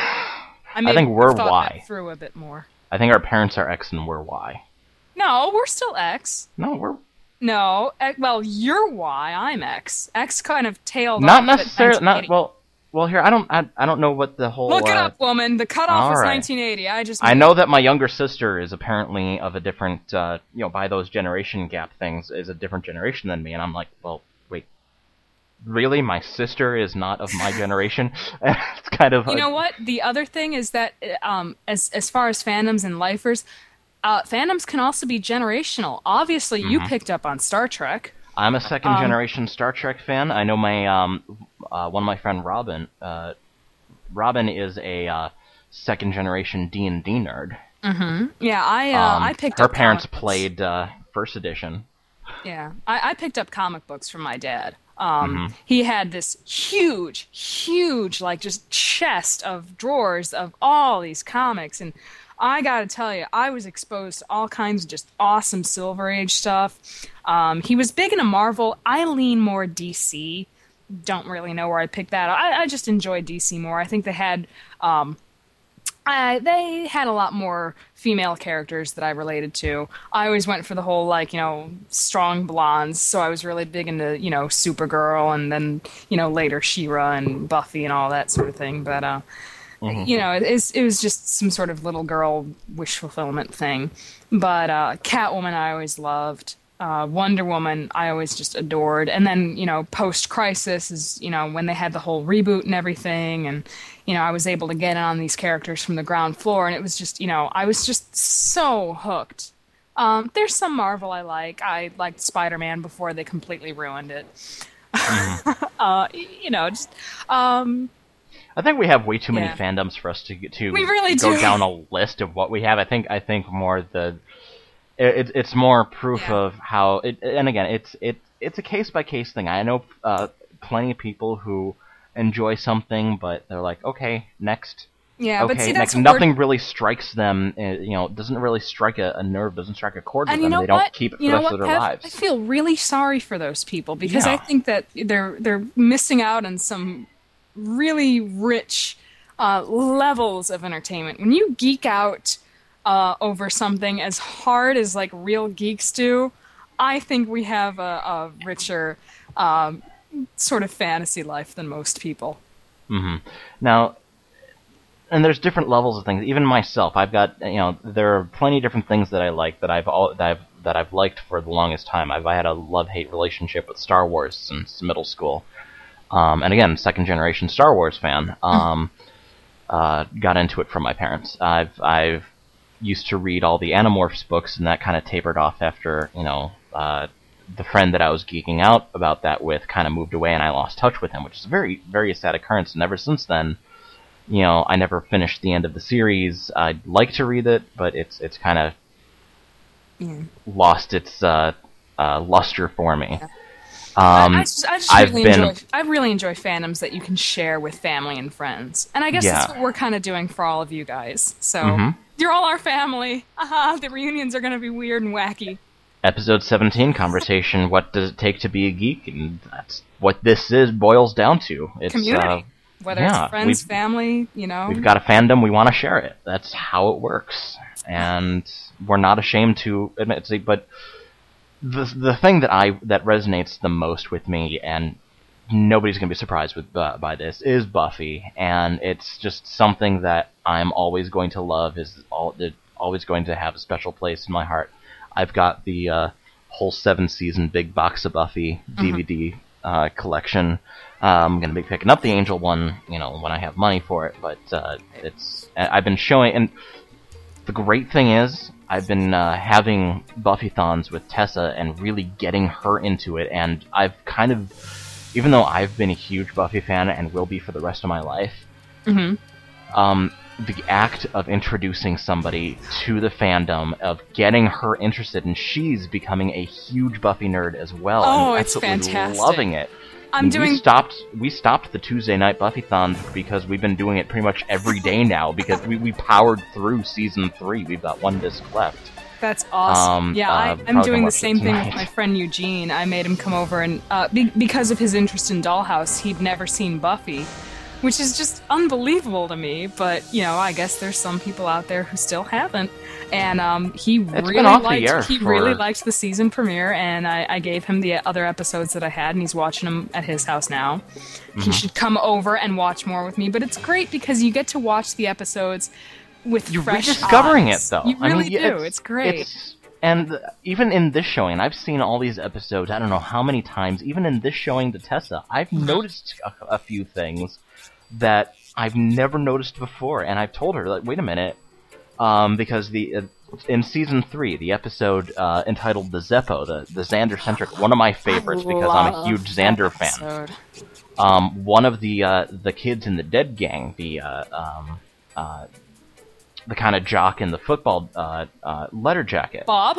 I,
I think we're
thought
Y.
that through a bit more.
I think our parents are X and we're Y.
No, we're still X.
No, we're
No, eh, well, you're Y, I'm X. X kind of tailed
not
off at
necessarily. Not
nineteen eighty.
well. Well, here I don't. I, I don't know what the whole.
Look it
uh,
up, woman. The cutoff
all
was
right.
nineteen eighty. I just.
I know that my younger sister is apparently of a different, uh, you know, by those generation gap things, is a different generation than me, and I'm like, well, wait, really? My sister is not of my generation? It's kind of.
You know what? The other thing is that, uh, um, as as far as fandoms and lifers, uh, fandoms can also be generational. Obviously, you
Mhm.
picked up on Star Trek.
I'm a second
um,
generation Star Trek fan. I know my um, uh, one of my friend Robin. Uh, Robin is a uh, second generation D and D nerd.
Mm-hmm. Yeah, I uh,
Um,
I picked
her
up.
parents
comic books.
played uh, first edition.
Yeah, I, I picked up comic books from my dad. Um,
Mhm.
He had this huge, huge, like just chest of drawers of all these comics, and I gotta tell you, I was exposed to all kinds of just awesome Silver Age stuff. Um, he was big into Marvel. I lean more D C. Don't really know where I picked that up. I, I just enjoyed D C more. I think they had. Um, I, they had a lot more female characters that I related to. I always went for the whole, like, you know, strong blondes, so I was really big into, you know, Supergirl, and then, you know, later She-Ra and Buffy and all that sort of thing. But, uh,
Mhm.
you know, it, it's, it was just some sort of little girl wish fulfillment thing. But uh, Catwoman I always loved. Uh, Wonder Woman I always just adored. And then, you know, post-Crisis is, you know, when they had the whole reboot and everything, and, you know, I was able to get on these characters from the ground floor, and it was just, you know, I was just so hooked Um, there's some Marvel I like. I liked Spider-Man before they completely ruined it. Mm. uh, you know, just... Um,
I think we have way too many
yeah.
fandoms for us to to
we really
go
do.
down a list of what we have. I think I think more the it, it's more proof
yeah.
of how it. And again, it's it it's a case by case thing. I know uh, plenty of people who enjoy something, but they're like, okay, next.
Yeah,
okay,
but see, that's
next. Nothing really strikes them. Uh, you know, doesn't really strike a, a nerve. Doesn't strike a chord with
and you
them.
know
They don't
what?
keep it for
you
the
know
rest
what,
of their
Kev?
lives.
I feel really sorry for those people because
Yeah.
I think that they're they're missing out on some really rich uh, levels of entertainment. When you geek out uh, over something as hard as like real geeks do, I think we have a, a richer um, sort of fantasy life than most people.
Mm-hmm. Now, and there's different levels of things. Even myself, I've got you know there are plenty of different things that I like that I've all that I've that I've liked for the longest time. I've I had a love-hate relationship with Star Wars since middle school, um, and again, second generation Star Wars fan. Um, uh, got into it from my parents. I've I've used to read all the Animorphs books, and that kind of tapered off after you know. Uh, the friend that I was geeking out about that with kind of moved away, and I lost touch with him, which is a very, very sad occurrence. And ever since then, you know, I never finished the end of the series. I'd like to read it, but it's it's kind of
yeah.
lost its uh, uh, luster for me.
Yeah.
Um,
I, I just, I just
I've
really
been,
enjoy. I really enjoy fandoms that you can share with family and friends, and I guess
Yeah.
that's what we're kind of doing for all of you guys. So
Mhm.
you're all our family. Aha! The reunions are going to be weird and wacky.
Episode seventeen conversation. What does it take to be a geek? And that's what this is boils down to. It's
Community,
uh,
whether
yeah,
it's friends,
we've-
family, you know.
We've got a fandom, we want to share it. That's how it works. And we're not ashamed to admit it. But the the thing that I that resonates the most with me, and nobody's going to be surprised with uh, by this, is Buffy. And it's just something that I'm always going to love, is all, always going to have a special place in my heart. I've got the uh, whole seven-season big box of Buffy D V D mm-hmm. uh, collection. Uh, I'm going to be picking up the Angel one, you know, when I have money for it. But uh, it's I've been showing, and the great thing is, I've been uh, having Buffy-thons with Tessa and really getting her into it. And I've kind of, even though I've been a huge Buffy fan and will be for the rest of my life,
mm-hmm.
um. the act of introducing somebody to the fandom, of getting her interested, and she's becoming a huge Buffy nerd as well.
Oh,
and
it's
absolutely
fantastic.
loving it.
I'm
and
doing.
We stopped. We stopped the Tuesday night Buffy-thons because we've been doing it pretty much every day now because we, we powered through season three. We've got one disc left.
That's awesome.
Um,
yeah,
uh,
I, I'm
probably
doing
gonna
the same
watch it
thing
tonight.
with my friend Eugene. I made him come over, and uh, be- because of his interest in Dollhouse, he'd never seen Buffy. Which is just unbelievable to me, but you know, I guess there's some people out there who still haven't. And um, he
It's
really
been off the
liked
air
he
for-
really liked the season premiere, and I, I gave him the other episodes that I had, and he's watching them at his house now.
Mm-hmm.
He should come over and watch more with me, but it's great because you get to watch the episodes with
You're
fresh
rediscovering
eyes.
it, though.
You
I
really
mean, yeah,
do. It's, great.
It's, and even in this showing, I've seen all these episodes, I don't know how many times, even in this showing to Tessa, I've noticed a, a few things that I've never noticed before, and I've told her, like, wait a minute, um, because the uh, in season three, the episode uh, entitled "The Zeppo," the the Xander-centric, one of my favorites because I'm a huge Xander fan. Um, one of the uh, the kids in the Dead Gang, the uh, um, uh, the kind of jock in the football uh, uh, letter jacket.
Bob?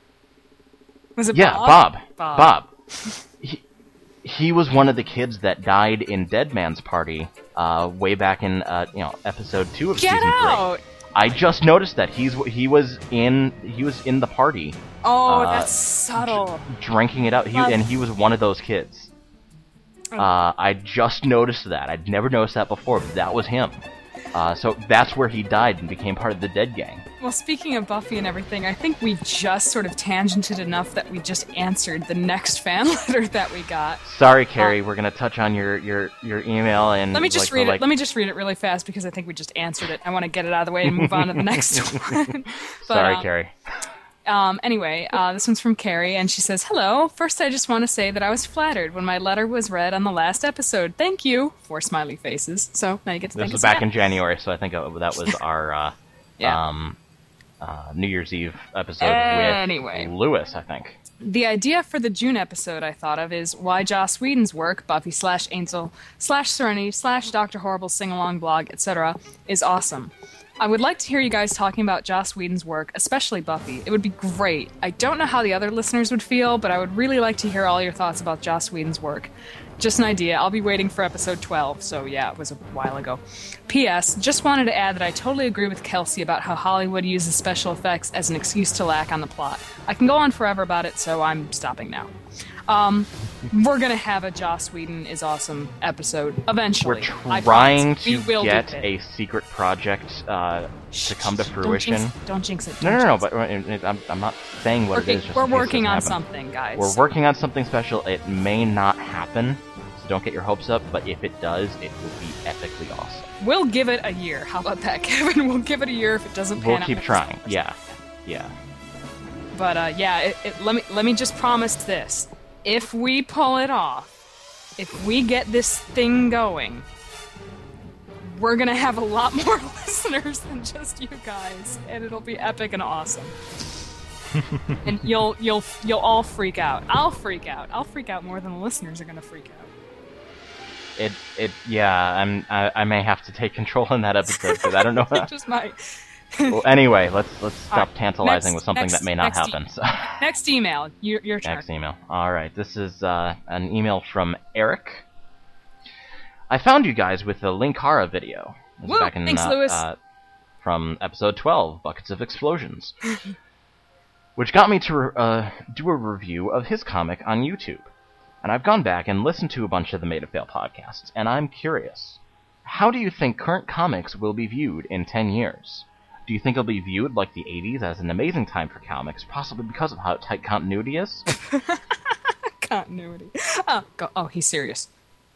Was it
yeah,
Bob?
Bob.
Bob.
Bob. He, he was one of the kids that died in Dead Man's Party uh, way back in uh, you know episode two of
Get
season
out!
three. I just noticed that he's he was in he was in the party.
Oh,
uh,
that's subtle.
Drinking it out, he,
Love.
and he was one of those kids. Uh, I just noticed that. I'd never noticed that before, but that was him. Uh, so that's where he died and became part of the Dead Gang.
Well, speaking of Buffy and everything, I think we've just sort of tangented enough that we just answered the next fan letter that we got.
Sorry, Carrie, uh, we're gonna touch on your, your, your email and.
Let me just
like,
read
like,
it. Let me just read it really fast because I think we just answered it. I want to get it out of the way and move on to the next one. But,
Sorry,
um,
Carrie.
Um, anyway, uh, this one's from Carrie, and she says, "Hello. First, I just want to say that I was flattered when my letter was read on the last episode. Thank you." Four smiley faces. So now you get to
This
thank
was
us
back
again.
in January, so I think that was our uh,
Yeah.
um, uh, New Year's Eve episode
Anyway.
with Lewis, I think.
The idea for the June episode I thought of is why Joss Whedon's work, Buffy slash Angel slash Serenity slash Doctor Horrible sing-along blog, et cetera, is awesome. I would like to hear you guys talking about Joss Whedon's work, especially Buffy. It would be great. I don't know how the other listeners would feel, but I would really like to hear all your thoughts about Joss Whedon's work. Just an idea. I'll be waiting for episode twelve, so yeah, it was a while ago. P S. Just wanted to add that I totally agree with Kelsey about how Hollywood uses special effects as an excuse to lack on the plot. I can go on forever about it, so I'm stopping now. Um, we're gonna have a Joss Whedon is awesome episode eventually.
We're trying to get a secret project uh, to come to fruition.
Don't jinx, don't jinx it.
No,
Don't
no, no,
jinx
but uh, I'm, I'm not saying what
Working-
it is. Just
we're
in case it
working
doesn't
on
happen.
something, guys.
We're working on something special. It may not happen, so don't get your hopes up, but if it does, it will be epically awesome.
We'll give it a year. How about that, Kevin? We'll give it a year if it doesn't pan
We'll
out.
keep trying. Yeah, yeah.
But uh, yeah, it, it, let me let me just promise this: if we pull it off, if we get this thing going, we're gonna have a lot more listeners than just you guys, and it'll be epic and awesome. And you'll you'll you'll all freak out. I'll freak out. I'll freak out more than the listeners are gonna freak out.
It, it, yeah. I'm, I, I may have to take control in that episode because I don't know.
I just might.
Well, anyway, let's let's stop
right,
tantalizing
next-
with something
next-
that may not
next
happen.
e-
So.
Next email. Your, your turn.
Next email. All right, this is uh, an email from Eric. I found you guys with the Linkara video. This is
Woo!
back in,
Thanks,
uh,
Lewis.
Uh, from episode twelve, Buckets of Explosions, which got me to uh, do a review of his comic on YouTube. And I've gone back and listened to a bunch of the Made of Fail podcasts, and I'm curious. How do you think current comics will be viewed in ten years? Do you think it'll be viewed like the eighties as an amazing time for comics, possibly because of how tight continuity is?
Continuity. Oh, go, oh, he's serious.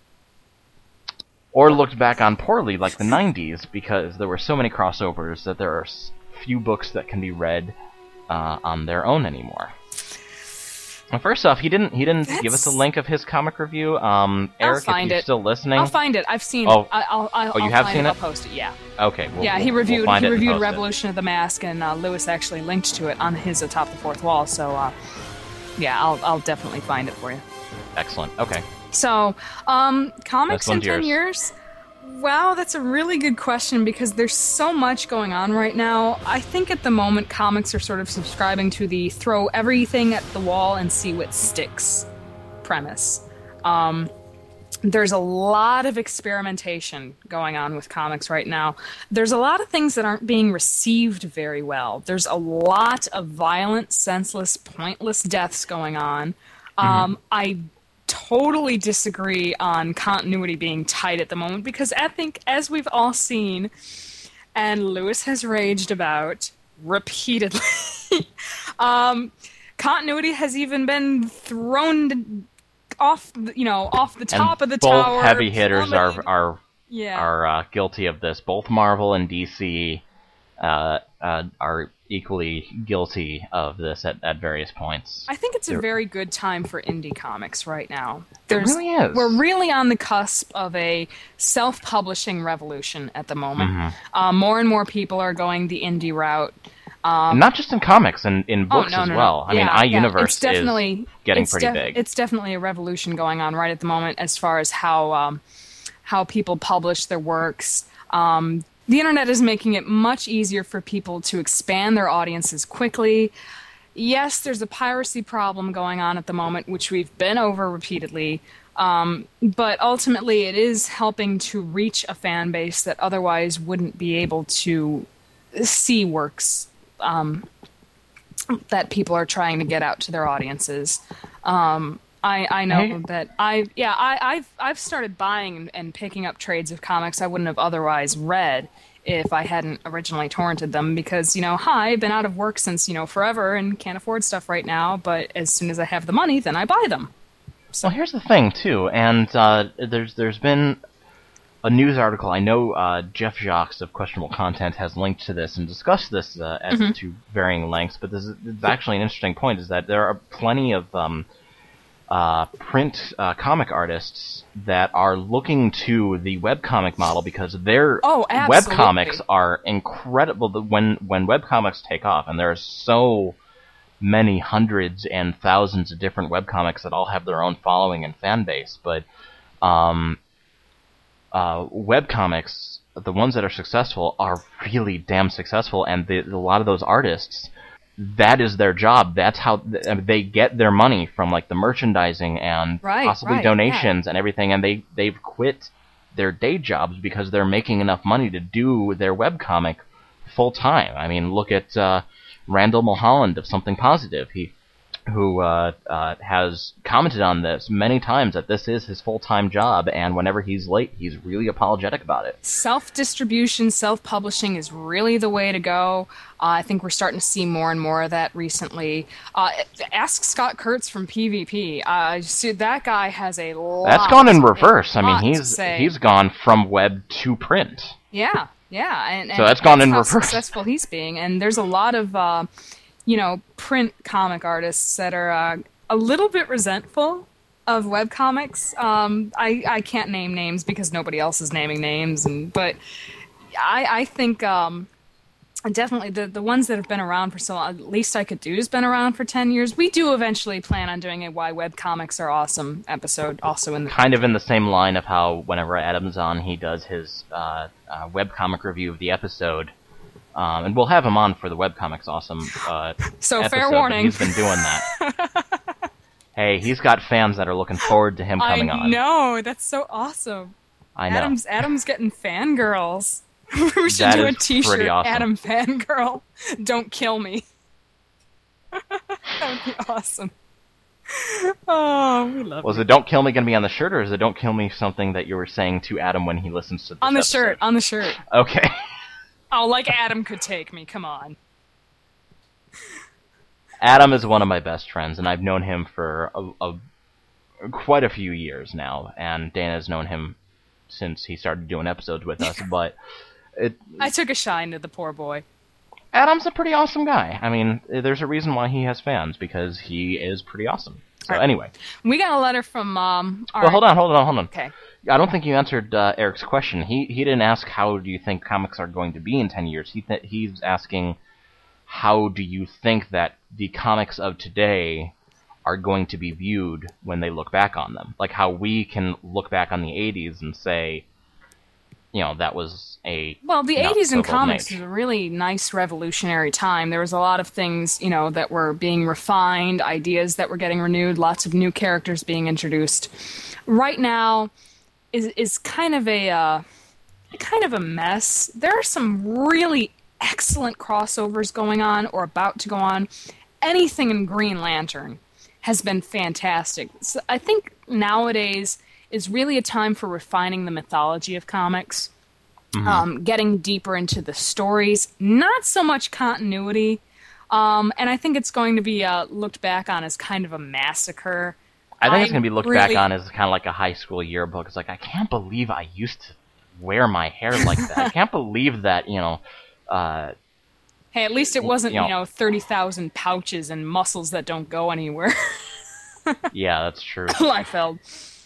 Or looked back on poorly like the nineties because there were so many crossovers that there are s- few books that can be read uh, on their own anymore? Well, first off, he didn't he didn't
That's-
give us a link of his comic review. Um,
I'll
Eric, if
find
you're
it.
still listening,
I'll find it. I've seen
Oh.
it. I, I'll, I'll,
Oh, you
I'll
have
find
seen
it?
it?
I'll post it, yeah.
okay, we'll,
yeah,
we'll,
he reviewed
we'll find
he
it and
reviewed
post it.
Revolution of the Mask, and uh, Lewis actually linked to it on his Atop the Fourth Wall, so uh, yeah, I'll, I'll definitely find it for you.
Excellent. Okay.
So, um, comics
This
in
one's
ten
yours.
years? Wow, that's a really good question because there's so much going on right now. I think at the moment comics are sort of subscribing to the throw everything at the wall and see what sticks premise. Um, there's a lot of experimentation going on with comics right now. There's a lot of things that aren't being received very well. There's a lot of violent, senseless, pointless deaths going on. Um, I totally disagree on continuity being tight at the moment because I think, as we've all seen, and Lewis has raged about repeatedly, um, continuity has even been thrown off, the, you know, off the top
and
of the
both
tower.
heavy hitters are
plummeting.
are
Yeah.
are uh, guilty of this. Both Marvel and D C uh, uh, are equally guilty of this at, at various points.
I think it's a
They're-
very good time for indie comics right now. There's,
really is.
We're really on the cusp of a self-publishing revolution at the moment.
Mhm.
Uh, more and more people are going the indie route. Um,
Not just in comics, in, in
oh,
books
no,
as
no, no.
well. I mean,
Yeah, yeah,
iUniverse
it's definitely,
is getting
it's
pretty
def-
big.
It's definitely a revolution going on right at the moment as far as how um, how people publish their works. Um, the internet is making it much easier for people to expand their audiences quickly. Yes, there's a piracy problem going on at the moment, which we've been over repeatedly. Um, but ultimately, it is helping to reach a fan base that otherwise wouldn't be able to see works um, that people are trying to get out to their audiences. Um, I, I know
Hey.
that I yeah I, I've I've started buying and, and picking up trades of comics I wouldn't have otherwise read if I hadn't originally torrented them because you know hi I've been out of work since you know forever and can't afford stuff right now, but as soon as I have the money then I buy them.
Well, here's the thing too, and uh, there's there's been a news article. I know uh, Jeff Jacques of Questionable Content has linked to this and discussed this uh, as
Mhm.
to varying lengths. But this is, this is actually an interesting point: is that there are plenty of um, uh, print uh, comic artists that are looking to the webcomic model because their
Oh, absolutely.
webcomics are incredible. The- When when webcomics take off, and there are so many hundreds and thousands of different webcomics that all have their own following and fan base, but um, uh, webcomics, the ones that are successful, are really damn successful, and the, a lot of those artists, that is their job. That's how th- I mean, they get their money from, like, the merchandising and
Right,
possibly
right,
donations and everything, and they, they've quit their day jobs because they're making enough money to do their webcomic full-time. I mean, look at uh, Randall Mulholland of Something Positive. He who uh, uh, has commented on this many times that this is his full-time job, and whenever he's late, he's really apologetic about it.
Self-distribution, self-publishing is really the way to go. Uh, I think we're starting to see more and more of that recently. Uh, ask Scott Kurtz from P V P. Uh, see, that guy has a lot.
That's gone in reverse. I mean,
lot to
he's
say.
he's gone from web to print.
Yeah, yeah. And, and
So that's gone in
how
reverse.
successful he's being. And there's a lot of, uh, you know, print comic artists that are uh, a little bit resentful of webcomics. Um, I, I can't name names because nobody else is naming names. And But I, I think um, definitely the, the ones that have been around for so long, at least I Could Do has been around for ten years. We do eventually plan on doing a Why Webcomics Are Awesome episode also in the
Kind of in the same line of how whenever Adam's on, he does his uh, uh, webcomic review of the episode. Um, and we'll have him on for the Webcomics Awesome uh,
So,
episode,
fair
but
warning.
He's been doing that. Hey, he's got fans that are looking forward to him coming
I
on.
know, that's so awesome.
I know.
Adam's Adam's getting fangirls. We should
That
do a
is
t-shirt.
pretty awesome.
Adam fangirl. Don't kill me. That would be awesome. Oh, we love
Was
it.
it Don't Kill Me going to be on the shirt, or is it Don't Kill Me something that you were saying to Adam when he listens to this
On the
episode?
shirt, on the shirt.
Okay.
Oh, like Adam could take me, come on.
Adam is one of my best friends, and I've known him for a, a, quite a few years now, and Dana's known him since he started doing episodes with us, but it,
I took a shine to the poor boy.
Adam's a pretty awesome guy. I mean, there's a reason why he has fans, because he is pretty awesome. So
All right.
anyway.
We got a letter from um all
Well,
right.
hold on, hold on, hold on.
Okay.
I don't think you answered uh, Eric's question. He he didn't ask how do you think comics are going to be in ten years. He th- he's asking how do you think that the comics of today are going to be viewed when they look back on them? Like how we can look back on the eighties and say, you know, that was a
Well, the
not
eighties
so
in
golden
comics
age.
was a really nice revolutionary time. There was a lot of things, you know, that were being refined, ideas that were getting renewed, lots of new characters being introduced. Right now is is kind of a uh, kind of a mess. There are some really excellent crossovers going on or about to go on. Anything in Green Lantern has been fantastic. So I think nowadays is really a time for refining the mythology of comics.
Mm-hmm.
Um, getting deeper into the stories, not so much continuity, um, and I think it's going to be uh, looked back on as kind of a massacre.
I think it's going to be looked
really-
back on as kind of like a high school yearbook. It's like, I can't believe I used to wear my hair like that. I can't believe that, you know, uh,
Hey, at least it wasn't,
You
you
know-
know, thirty thousand pouches and muscles that don't go anywhere.
yeah, that's true.
Liefeld.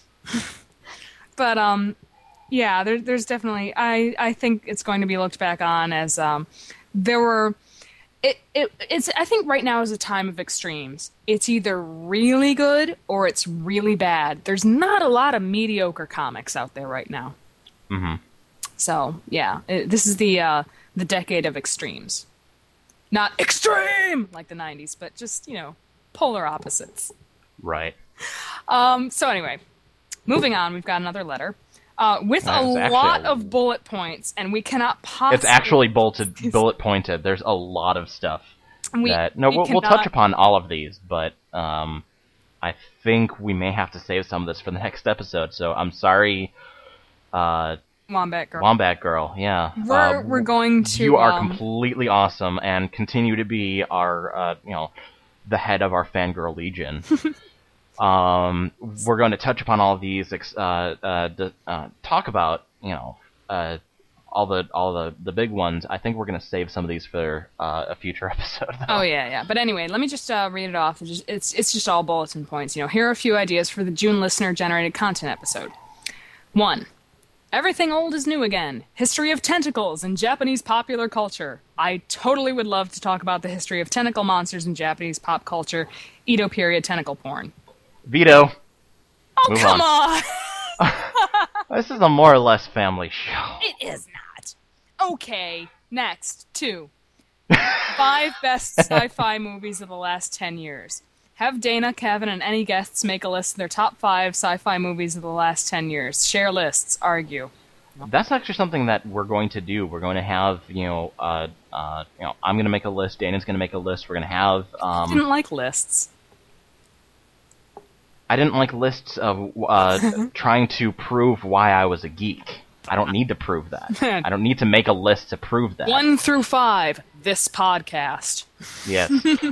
But, um, yeah, there, there's definitely, I, I think it's going to be looked back on as, um, there were, it, it, it's, I think right now is a time of extremes. It's either really good or it's really bad. There's not a lot of mediocre comics out there right now.
Mm-hmm.
So, yeah, it, this is the, uh, the decade of extremes. Not extreme like the nineties, but just, you know, polar opposites.
Right.
Um, so anyway, moving on, we've got another letter uh, with
That
a
is actually
lot
a-
of bullet points, and we cannot possibly...
It's actually bolted, bullet pointed. There's a lot of stuff.
We-
that no,
we
we'll, we'll
cannot-
touch upon all of these, but um, I think we may have to save some of this for the next episode. So I'm sorry, uh,
Wombat Girl.
Wombat Girl. Yeah,
We're,
Uh,
we're going to...
you are
um,
completely awesome and continue to be our, uh, you know, the head of our fangirl legion. um, we're going to touch upon all of these, ex- uh, uh, d- uh, talk about, you know, uh, all the all the, the big ones. I think we're going to save some of these for uh, a future episode. Though.
Oh yeah, yeah. But anyway, let me just uh, read it off. It's just, it's it's just all bulletin points. You know, here are a few ideas for the June listener-generated content episode. One. Everything old is new again. History of tentacles in Japanese popular culture. I totally would love to talk about the history of tentacle monsters in Japanese pop culture, Edo period tentacle porn.
Veto.
Oh,
Move
come
on.
on!
This is a more or less family show.
It is not. Okay, next, two. Five best sci-fi movies of the last ten years. Have Dana, Kevin, and any guests make a list of their top five sci-fi movies of the last ten years. Share lists. Argue.
That's actually something that we're going to do. We're going to have, you know, uh, uh, you know, I'm going to make a list. Dana's going to make a list. We're going to have. Um,
I didn't like lists.
I didn't like lists of uh, trying to prove why I was a geek. I don't need to prove that. I don't need to make a list to prove that.
One through five. This podcast.
Yes.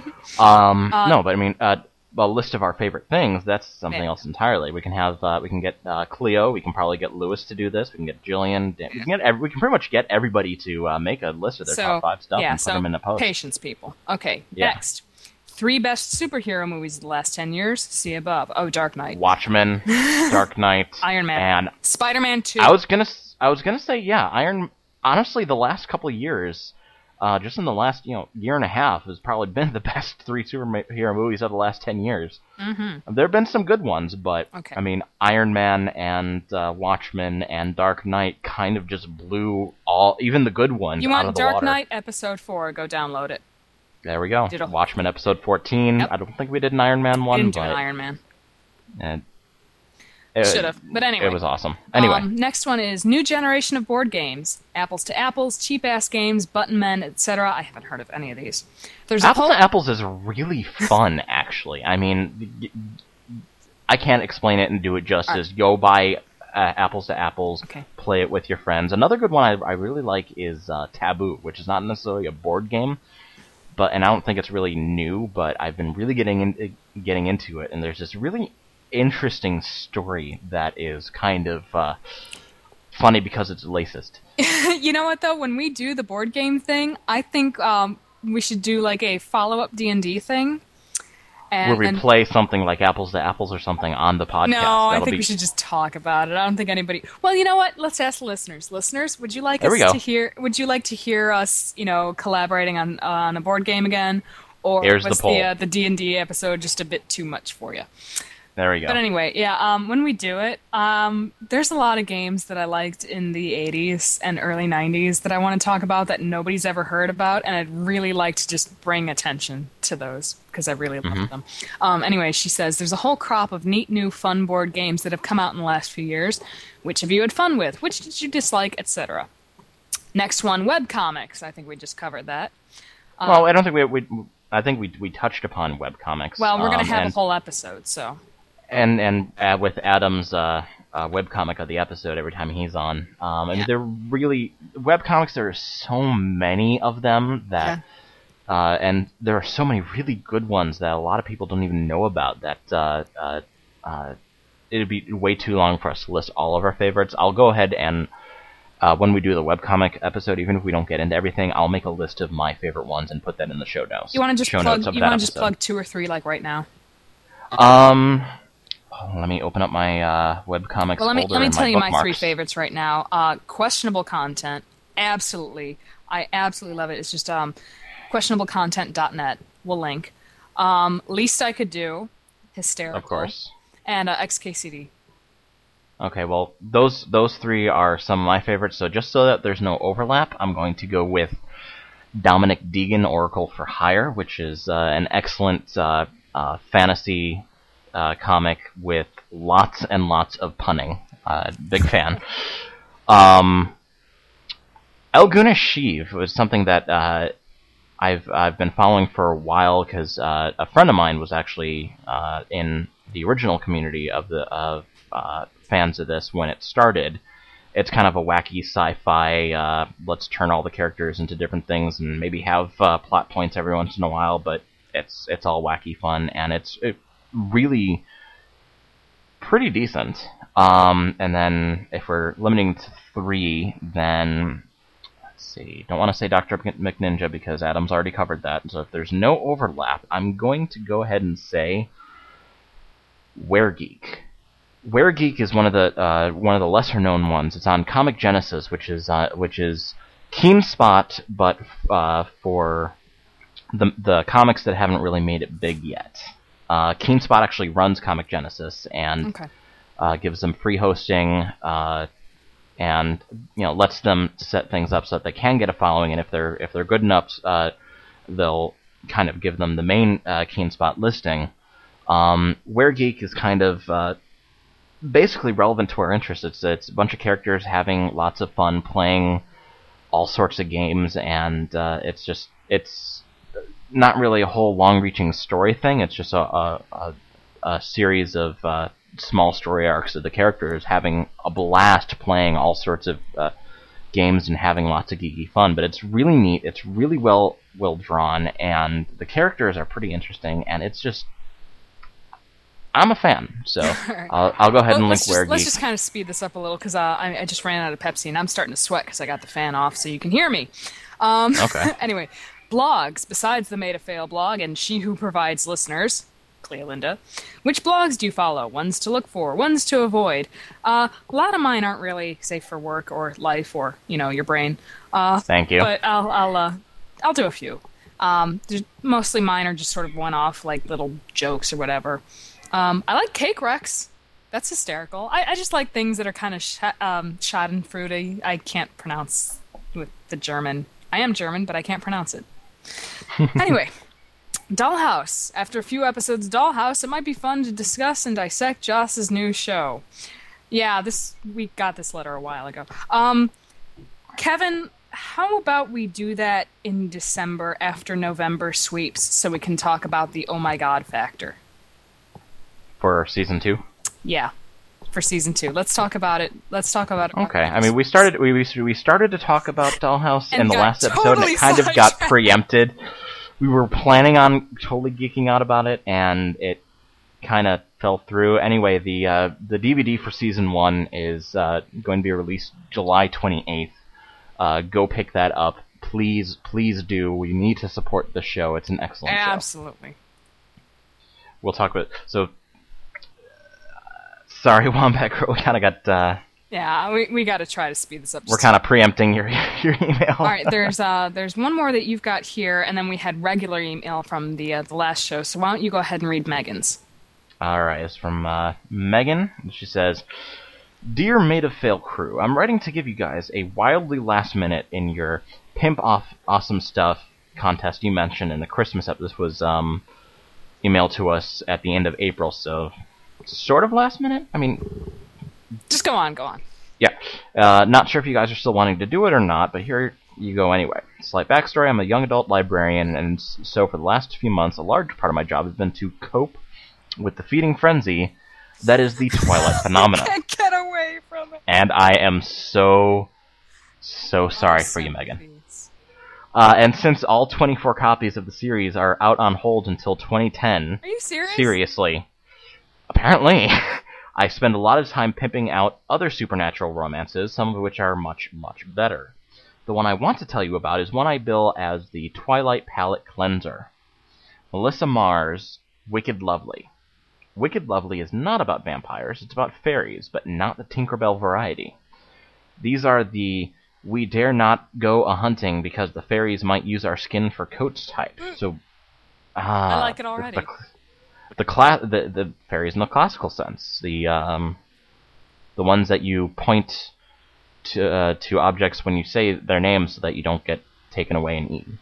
um,
uh,
no, but I mean, uh, a list of our favorite things. That's something
yeah.
else entirely. We can have. Uh, we can get uh, Cleo. We can probably get Lewis to do this. We can get Jillian. We can get. Every, we can pretty much get everybody to uh, make a list of their
so,
top five stuff
yeah,
and put
so
them in a post.
Patience, people. Okay.
Yeah.
Next. Three best superhero movies of the last ten years. See above. Oh, Dark Knight.
Watchmen, Dark Knight,
Iron Man,
and
Spider-Man two.
I was gonna. I was gonna say yeah. Iron. Honestly, the last couple of years, uh, just in the last you know year and a half, has probably been the best three superhero movies of the last ten years.
Mm-hmm.
There have been some good ones, but
okay.
I mean, Iron Man and uh, Watchmen and Dark Knight kind of just blew all, even the good ones,
you
out
want
of the
Dark
water.
Knight episode four? Go download it.
There we go.
Did a-
Watchmen episode fourteen.
Yep.
I don't think we did an Iron Man one,
We didn't do
but
an Iron Man.
and it,
Should have, but anyway.
it was awesome. Anyway,
Um, next one is new generation of board games. Apples to Apples, Cheap Ass Games, Button Men, et cetera. I haven't heard of any of these. There's
Apples
a whole...
to Apples is really fun, actually. I mean, I can't explain it and do it justice.
Right.
Go buy uh, Apples to Apples,
okay.
play it with your friends. Another good one I, I really like is uh, Taboo, which is not necessarily a board game, but and I don't think it's really new, but I've been really getting in, getting into it, and there's this really interesting story that is kind of uh, funny because it's racist.
You know what, though? When we do the board game thing, I think um, we should do like a follow-up D and D thing. And,
Where we
and...
play something like Apples to Apples or something on the podcast.
No, I
That'll
think
be...
we should just talk about it. I don't think anybody... Well, you know what? Let's ask listeners. Listeners, would you like
there
us
we go.
to hear... Would you like to hear us, you know, collaborating on uh, on a board game again? Or
Here's
was
the poll.
the, uh, the D and D episode just a bit too much for you?
There we go.
But anyway, yeah, um, when we do it, um, there's a lot of games that I liked in the eighties and early nineties that I want to talk about that nobody's ever heard about, and I'd really like to just bring attention to those because I really love
Mm-hmm.
them. Um, anyway, she says, there's a whole crop of neat new fun board games that have come out in the last few years. Which have you had fun with? Which did you dislike, et cetera? Next one, webcomics. I think we just covered that. Um,
well, I don't think we... we I think we we touched upon webcomics.
Well, we're going to
um,
have
and,
a whole episode, so...
And and uh, with Adam's uh, uh, webcomic of the episode every time he's on. Um, I mean, they're really... Webcomics, there are so many of them that... Yeah. Uh, and there are so many really good ones that a lot of people don't even know about that uh, uh, uh, it'd be way too long for us to list all of our favorites. I'll go ahead and... Uh, when we do the webcomic episode, even if we don't get into everything, I'll make a list of my favorite ones and put that in the show notes.
You want to just
show
plug?
Notes
You want to just plug two or three, like right now?
Um, oh, let me open up my uh, webcomics.
Well, let me
folder
let me
and
tell
my
you my
bookmarks.
three favorites right now. Uh, questionable content, absolutely, I absolutely love it. It's just um, questionable content dot net. We'll link. Um, Least I Could Do, hysterical,
Of course,
and uh, X K C D.
Okay, well, those those three are some of my favorites, so just so that there's no overlap, I'm going to go with Dominic Deegan, Oracle for Hire, which is uh, an excellent uh, uh, fantasy uh, comic with lots and lots of punning. Uh, big fan. Um, Elguna Sheev was something that uh, I've I've been following for a while because uh, a friend of mine was actually uh, in the original community of the of uh, fans of this when it started. It's kind of a wacky sci-fi, uh, let's turn all the characters into different things and maybe have uh, plot points every once in a while, but it's it's all wacky fun, and it's it really pretty decent. Um, and then if we're limiting to three, then let's see. Don't want to say Doctor McNinja because Adam's already covered that. So if there's no overlap, I'm going to go ahead and say Weregeek. Weregeek is one of the uh, one of the lesser known ones. It's on Comic Genesis, which is uh, which is Keen Spot, but uh, for the the comics that haven't really made it big yet. Uh, Keen Spot actually runs Comic Genesis and
Okay.
uh, gives them free hosting uh, and you know lets them set things up so that they can get a following. And if they're if they're good enough, uh, they'll kind of give them the main uh, Keen Spot listing. Um, Weregeek is kind of uh, basically relevant to our interests. It's it's a bunch of characters having lots of fun playing all sorts of games, and uh, it's just it's not really a whole long-reaching story thing. It's just a a, a, a series of uh, small story arcs of the characters having a blast playing all sorts of uh, games and having lots of geeky fun. But it's really neat. It's really well well drawn, and the characters are pretty interesting. And it's just I'm a fan, so I'll, I'll go ahead
Well,
and link
let's just,
Weregeek.
let's just kind of speed this up a little because uh, I, I just ran out of Pepsi and I'm starting to sweat because I got the fan off so you can hear me. Um,
Okay.
Anyway, blogs besides the Made of Fail blog and She Who Provides Listeners, Cleolinda. Which blogs do you follow? Ones to look for, ones to avoid. Uh, a lot of mine aren't really safe for work or life or you know your brain. Uh,
Thank you.
But I'll I'll uh, I'll do a few. Um, there's- mostly mine are just sort of one-off, like little jokes or whatever. Um, I like Cake Rex. That's hysterical. I, I just like things that are kind of sh- um, schadenfreude. I can't pronounce with the German. I am German, but I can't pronounce it. Anyway, Dollhouse. After a few episodes of Dollhouse, it might be fun to discuss and dissect Joss's new show. Yeah, this we got this letter a while ago. Um, Kevin, how about we do that in December after November sweeps so we can talk about the oh my god factor?
For season two.
Yeah, for season two. Let's talk about it. Let's talk about it.
Okay, I mean we started we we we started to talk about Dollhouse
And
in the
got
last episode,
totally
and it kind of got
sidetracked.
preempted. We were planning on totally geeking out about it, and it kind of fell through. Anyway, the uh, the D V D for season one is uh, going to be released July twenty-eighth. Uh, go pick that up, please, please do. We need to support the show. It's an excellent show.
Absolutely.
We'll talk about so. Sorry, Wombat Crow. We kind of got. Uh,
Yeah, we we got to try to speed this up.
we're
just
kind of preempting your your email.
All right, there's uh there's one more that you've got here, and then we had regular email from the uh, the last show. So why don't you go ahead and read Megan's?
All right, it's from uh, Megan. She says, "Dear Made of Fail crew, I'm writing to give you guys a wildly last minute in your Pimp Off Awesome Stuff contest you mentioned in the Christmas episode. This was um, emailed to us at the end of April, so sort of last minute. I mean,
Just go on, go on.
yeah. Uh, not sure if you guys are still wanting to do it or not, but here you go anyway. Slight backstory, I'm a young adult librarian, and s- so for the last few months, a large part of my job has been to cope with the feeding frenzy that is the Twilight phenomenon.
Can't get away from it.
And I am so, so sorry for you, Megan. Uh, and since all twenty-four copies of the series are out on hold until twenty ten...
Are you serious?
Seriously. Apparently. I spend a lot of time pimping out other supernatural romances, some of which are much, much better. The one I want to tell you about is one I bill as the Twilight Palette Cleanser. Melissa Marr's Wicked Lovely. Wicked Lovely is not about vampires, it's about fairies, but not the Tinkerbell variety. These are the we dare not go a-hunting because the fairies might use our skin for coats type. So, ah,
I like it already.
The, the, cla- the, the fairies in the classical sense. The, um, the ones that you point to, uh, to objects when you say their names so that you don't get taken away and eaten.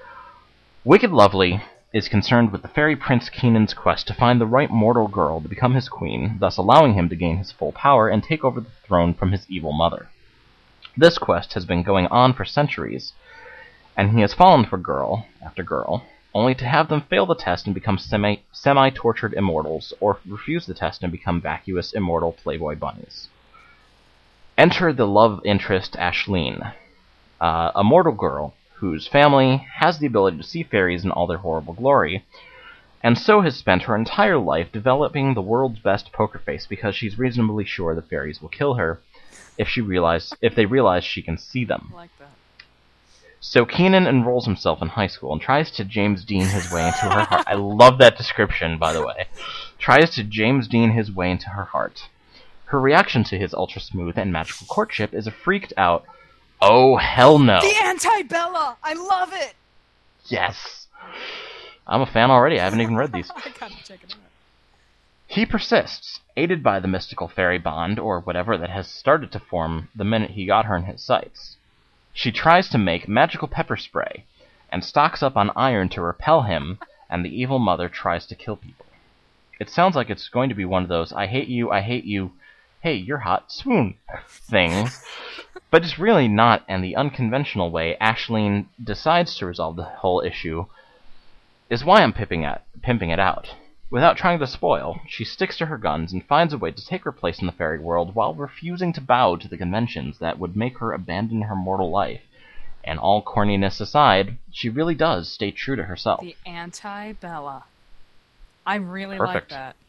Wicked Lovely is concerned with the fairy prince Keenan's quest to find the right mortal girl to become his queen, thus allowing him to gain his full power and take over the throne from his evil mother. This quest has been going on for centuries, and he has fallen for girl after girl, only to have them fail the test and become semi, semi-tortured immortals, or refuse the test and become vacuous immortal playboy bunnies. Enter the love interest Ashleen, uh, a mortal girl whose family has the ability to see fairies in all their horrible glory, and so has spent her entire life developing the world's best poker face because she's reasonably sure the fairies will kill her if she realize if they realize she can see them.
I like that.
So Keenan enrolls himself in high school and tries to James Dean his way into her heart. I love that description, by the way. Tries to James Dean his way into her heart. Her reaction to his ultra-smooth and magical courtship is a freaked out, oh hell no.
The anti-Bella! I love it!
Yes. I'm a fan already, I haven't even read these.
I gotta check it out.
He persists, aided by the mystical fairy bond, or whatever that has started to form the minute he got her in his sights. She tries to make magical pepper spray, and stocks up on iron to repel him, and the evil mother tries to kill people. It sounds like it's going to be one of those I hate you, I hate you, hey, you're hot, swoon things, but it's really not, and the unconventional way Aisling decides to resolve the whole issue is why I'm pimping it, pimping it out. Without trying to spoil, she sticks to her guns and finds a way to take her place in the fairy world while refusing to bow to the conventions that would make her abandon her mortal life. And all corniness aside, she really does stay true to herself.
The anti-Bella. I really
Perfect.
like that.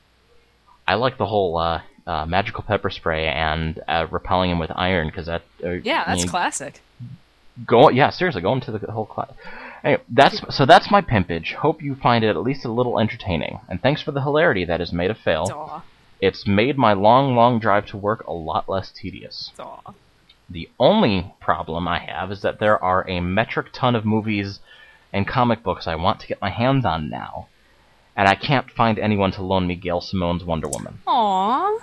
I like the whole uh, uh, magical pepper spray and uh, repelling him with iron, because that... Uh,
Yeah, that's
you know,
classic.
Go, yeah, seriously, go into the whole class. Anyway, that's so that's my pimpage. Hope you find it at least a little entertaining. And thanks for the hilarity that is Made of Fail.
Aw.
It's made my long, long drive to work a lot less tedious.
Aw.
The only problem I have is that there are a metric ton of movies and comic books I want to get my hands on now. And I can't find anyone to loan me Gail Simone's Wonder Woman.
Aww.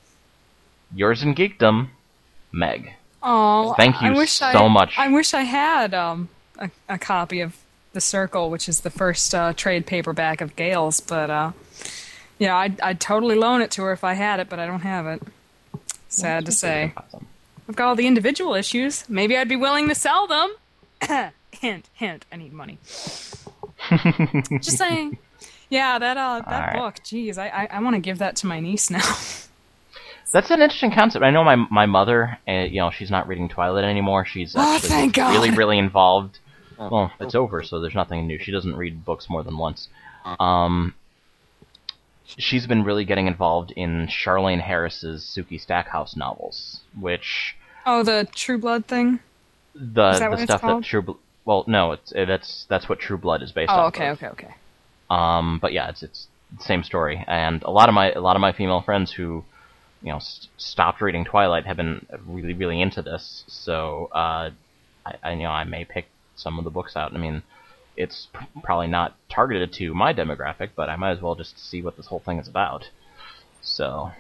Yours in geekdom, Meg.
Oh,
Thank you
I wish
so
I,
much.
I wish I had um, a, a copy of The Circle, which is the first uh, trade paperback of Gale's, but uh, yeah, I'd, I'd totally loan it to her if I had it, but I don't have it. Sad to say. I've got all the individual issues. Maybe I'd be willing to sell them. hint, hint. I need money. Just saying. Yeah, that uh, that
right.
book. Geez, I I, I want to give that to my niece now.
That's an interesting concept. I know my my mother, uh, you know, she's not reading Twilight anymore. She's
Oh,
actually
thank God.
really, really involved. Well, it's over, so there's nothing new. She doesn't read books more than once. Um, she's been really getting involved in Charlene Harris's Suki Stackhouse novels, which
Oh, the True Blood thing?
the
Is that
the
what it's
stuff
called?
that True Bl- well, no, it's it, that's that's what True Blood is based
Oh,
on.
okay, okay, okay.
Um, but yeah, it's it's the same story, and a lot of my a lot of my female friends who, you know, st- stopped reading Twilight have been really really into this. So uh, I, I you know I may pick some of the books out. I mean, it's pr- probably not targeted to my demographic, but I might as well just see what this whole thing is about. So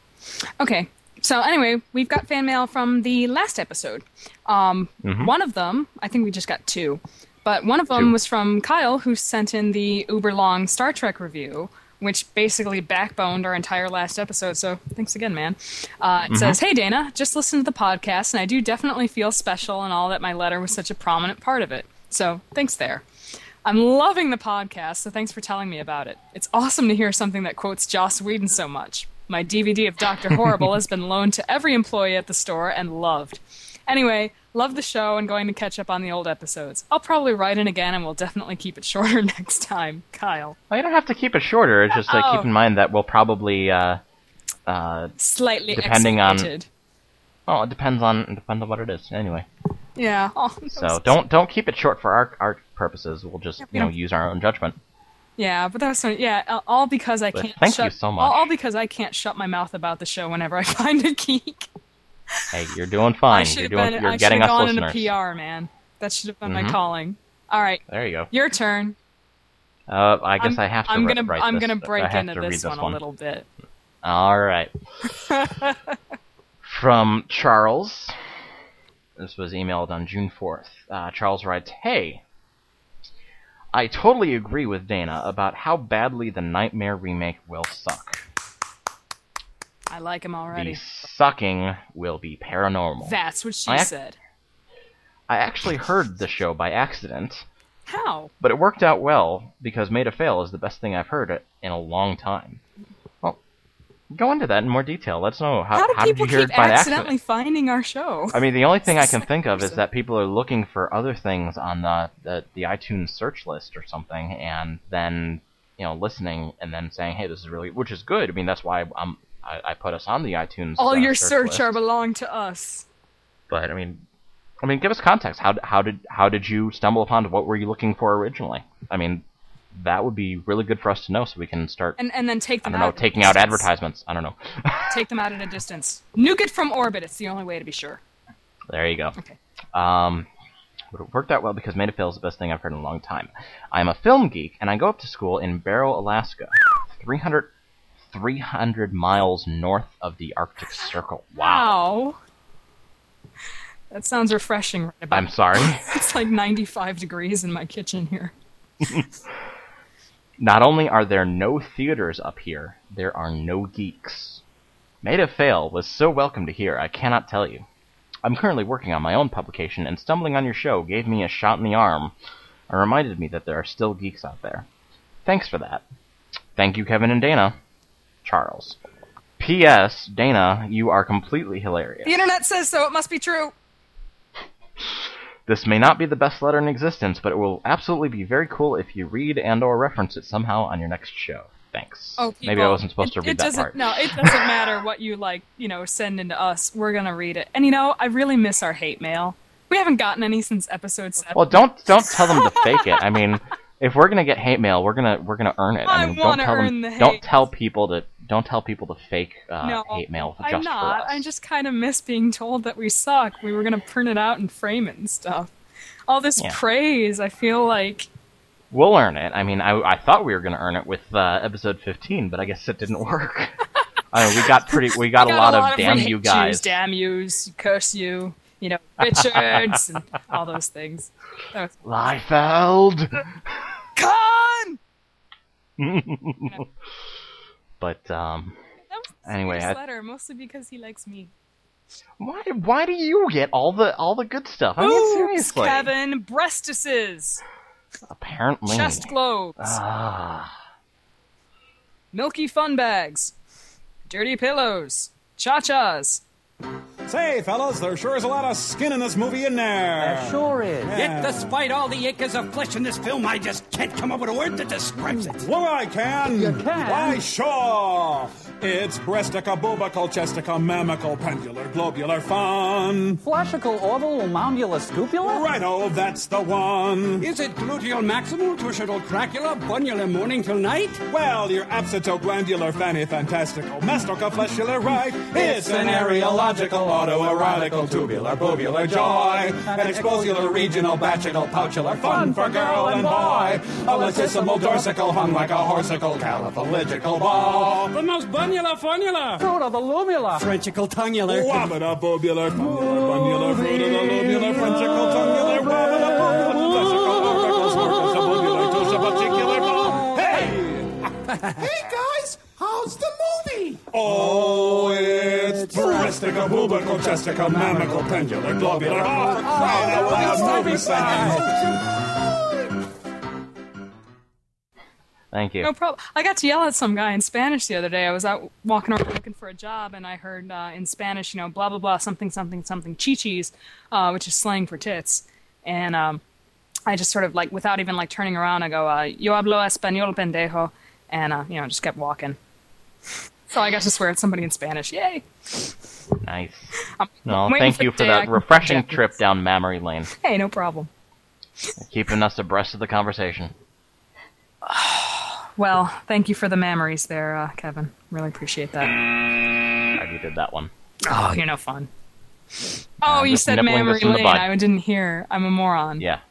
Okay. So anyway, we've got fan mail from the last episode. Um,
Mhm.
One of them, I think we just got two, but one of them
Two.
was from Kyle, who sent in the uber long Star Trek review, which basically backboned our entire last episode. So thanks again, man. Uh, it
Mhm.
says, "Hey Dana, just listened to the podcast, and I do definitely feel special and all that my letter was such a prominent part of it. So thanks there. I'm loving the podcast, so thanks for telling me about it. It's awesome to hear something that quotes Joss Whedon so much. My D V D of Doctor Horrible has been loaned to every employee at the store and loved. Anyway, love the show and going to catch up on the old episodes. I'll probably write in again and we'll definitely keep it shorter next time. Kyle."
well, you don't have to keep it shorter. It's just uh,
Oh.
keep in mind that we'll probably uh, uh,
Slightly
depending on.
exploited.
Well, it depends on it depends on what it is. Anyway.
Yeah. Oh,
So don't don't keep it short for our our purposes. We'll just
we
you know
don't-
use our own judgment.
Yeah, but that was so, yeah, all because I
But
can't.
thank
shut,
you so much.
All, all because I can't shut my mouth about the show whenever I find a geek.
Hey, you're doing
I
fine.
should
You're
have
doing.
been.
You're
I should
getting
have
us
gone
listeners.
into P R, man. That should have been
Mhm.
my calling. All right,
There you go.
your turn.
Uh, I guess
I'm,
I have to
I'm
ri-
gonna.
write
I'm
this.
gonna
I
break
have
into
to read
this, one, a little bit.
All right. From Charles. This was emailed on June fourth. Uh, Charles writes, "Hey, I totally agree with Dana about how badly the Nightmare remake will suck.
I like him already.
The sucking will be paranormal."
That's what she
I ac-
said.
I actually heard the show by accident,
How?
but it worked out well because Made of Fail is the best thing I've heard in a long time. Well, go into that in more detail. Let's know how,
How do
how did
people
you hear
keep
it by
accidentally
accident?
finding our show?
I mean, the only thing I can think of is that people are looking for other things on the, the, the iTunes search list or something, and then you know listening and then saying, "Hey, this is really," which is good. I mean, that's why I'm I, I put us on the iTunes.
All
uh,
your
search
search
list.
are belong to us.
But I mean, I mean, give us context. How how did how did you stumble upon? What were you looking for originally? I mean, that would be really good for us to know, so we can start.
And and then take them.
I don't know,
out
taking out advertisements. I don't know.
Take them out at a distance. Nuke it from orbit. It's the only way to be sure.
There you go.
Okay.
Um, would it worked out well because Made of Fail is the best thing I've heard in a long time. I'm a film geek, and I go up to school in Barrow, Alaska, three hundred, three hundred miles north of the Arctic Circle. Wow.
Wow. That sounds refreshing. Right about
I'm sorry.
It's like ninety-five degrees in my kitchen here.
Not only are there no theaters up here, there are no geeks. Made of Fail was so welcome to hear, I cannot tell you. I'm currently working on my own publication, and stumbling on your show gave me a shot in the arm and reminded me that there are still geeks out there. Thanks for that. Thank you, Kevin and Dana. Charles. P S. Dana, you are completely hilarious.
The internet says so. It must be true.
This may not be the best letter in existence, but it will absolutely be very cool if you read and or reference it somehow on your next show. Thanks.
Oh, people,
Maybe I wasn't supposed
it,
to read
it
that
doesn't,
part.
No, it doesn't matter what you, like, you know, send into us. We're going to read it. And, you know, I really miss our hate mail. We haven't gotten any since episode seven.
Well, don't don't tell them to fake it. I mean, if we're gonna get hate mail, we're gonna we're gonna earn it. I,
I
mean, don't
wanna
tell
earn
them.
the
Don't
hate.
tell people to don't tell people to fake uh,
no,
hate mail just
I'm not.
for us.
I just kind of miss being told that we suck. We were going to print it out and frame it and stuff. All this
Yeah.
praise, I feel like...
We'll earn it. I mean, I I thought we were gonna earn it with uh, episode fifteen, but I guess it didn't work. I mean, we got pretty. We got,
We
a, lot of
we
damn
hate
you
Jews,
guys.
damn yous, curse you, you know, Richards, and all those things. That was...
Liefeld.
Con!
But um,
That was a
anyway,
serious
I,
letter, mostly because he likes me.
why why do you get all the all the good stuff? I mean,
Oops,
seriously.
Kevin, breastises,
Apparently.
chest globes,
Ah.
milky fun bags, dirty pillows, cha-chas.
Say, fellas, there sure is a lot of skin in this movie in there.
There sure is.
Yeah.
Yet, despite all the acres of flesh in this film, I just can't come up with a word that describes it.
Well, I can.
You can?
Why, sure. It's breastica, bubical, chestica, mammical, pendular, globular fun.
Flashical, orbital, moundula, scupula?
Righto, that's the one.
Is it gluteal maximal, tuscital cracula, bunula morning till night?
Well, you're absitoglandular, fanny fantastical, mastoca fleshular, right? It's an areological, autoerotical, tubular, bubular joy. An exposular, regional, bachical, pouchular, fun for girl and boy. A latissimal, dorsical, hung like a horsical, caliphalygical ball.
The most bunula funula.
Fruit of the lumula.
Frenchical tongular.
Wabada, bubular, fungular, bunular, fruit of the lubular, frenchical, tongular, wabada, bubular, fleshical, orbical, snorkel, sububular, tusha, particular ball. Hey!
Hey guys, how's the movie?
Oh, it's breastica, bubical, chestica, mammical, pendular, globular. Oh, for crying out loud, movie singing.
Thank you.
No problem. I got to yell at some guy in Spanish the other day. I was out walking around looking for a job, and I heard uh, in Spanish, you know, blah, blah, blah, something, something, something, chichis, uh, which is slang for tits. And um, I just sort of, like, without even, like, turning around, I go, uh, yo hablo español, pendejo, and, uh, you know, just kept walking. So I got to swear at somebody in Spanish. Yay!
Nice.
I'm
No,
waiting
thank
for
you
the
for
day I
that
can
refreshing
project
trip
this.
down memory lane.
Hey, no problem.
Keeping us abreast of the conversation.
Well, thank you for the memories there, uh, Kevin. Really appreciate that.
I already did that one.
Oh, you're no fun.
I'm
Oh, you
just
said
nippling
memory
this in the
lane.
bud.
I didn't hear. I'm a moron.
Yeah.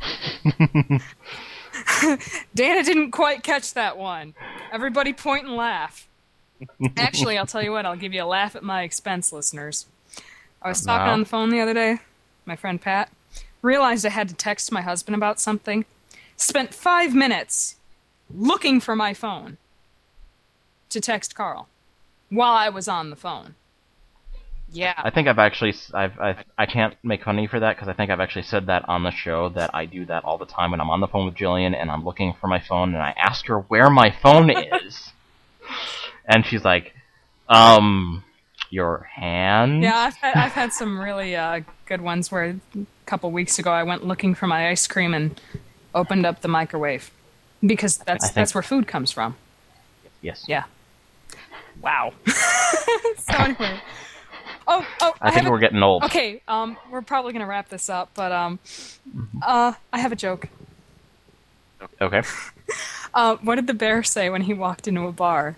Dana didn't quite catch that one. Everybody point and laugh. Actually, I'll tell you what. I'll give you a laugh at my expense, listeners. I was talking
No.
on the phone the other day. My friend Pat realized I had to text my husband about something. Spent five minutes looking for my phone to text Carl while I was on the phone. Yeah.
I think I've actually, I've, I've, I can't make fun of you for that because I think I've actually said that on the show that I do that all the time when I'm on the phone with Jillian and I'm looking for my phone and I ask her where my phone is. And she's like, um, your hand?
Yeah, I've had, I've had some really uh, good ones where a couple weeks ago I went looking for my ice cream and opened up the microwave because that's
think-
that's where food comes from.
Yes.
Yeah. Wow. So anyway, Oh, oh!
I, I think
we're
getting old.
Okay, um, we're probably gonna wrap this up, but um, uh, I have a joke.
Okay.
Uh, what did the bear say when he walked into a bar?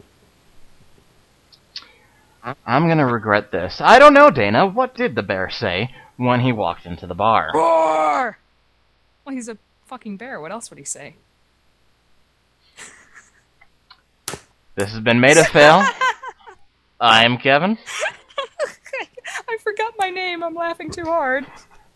I'm gonna regret this. I don't know, Dana. What did the bear say when he walked into the bar?
Roar! Well, he's a fucking bear. What else would he say?
This has been Made of Fail. I'm Kevin.
I forgot my name. I'm laughing too hard.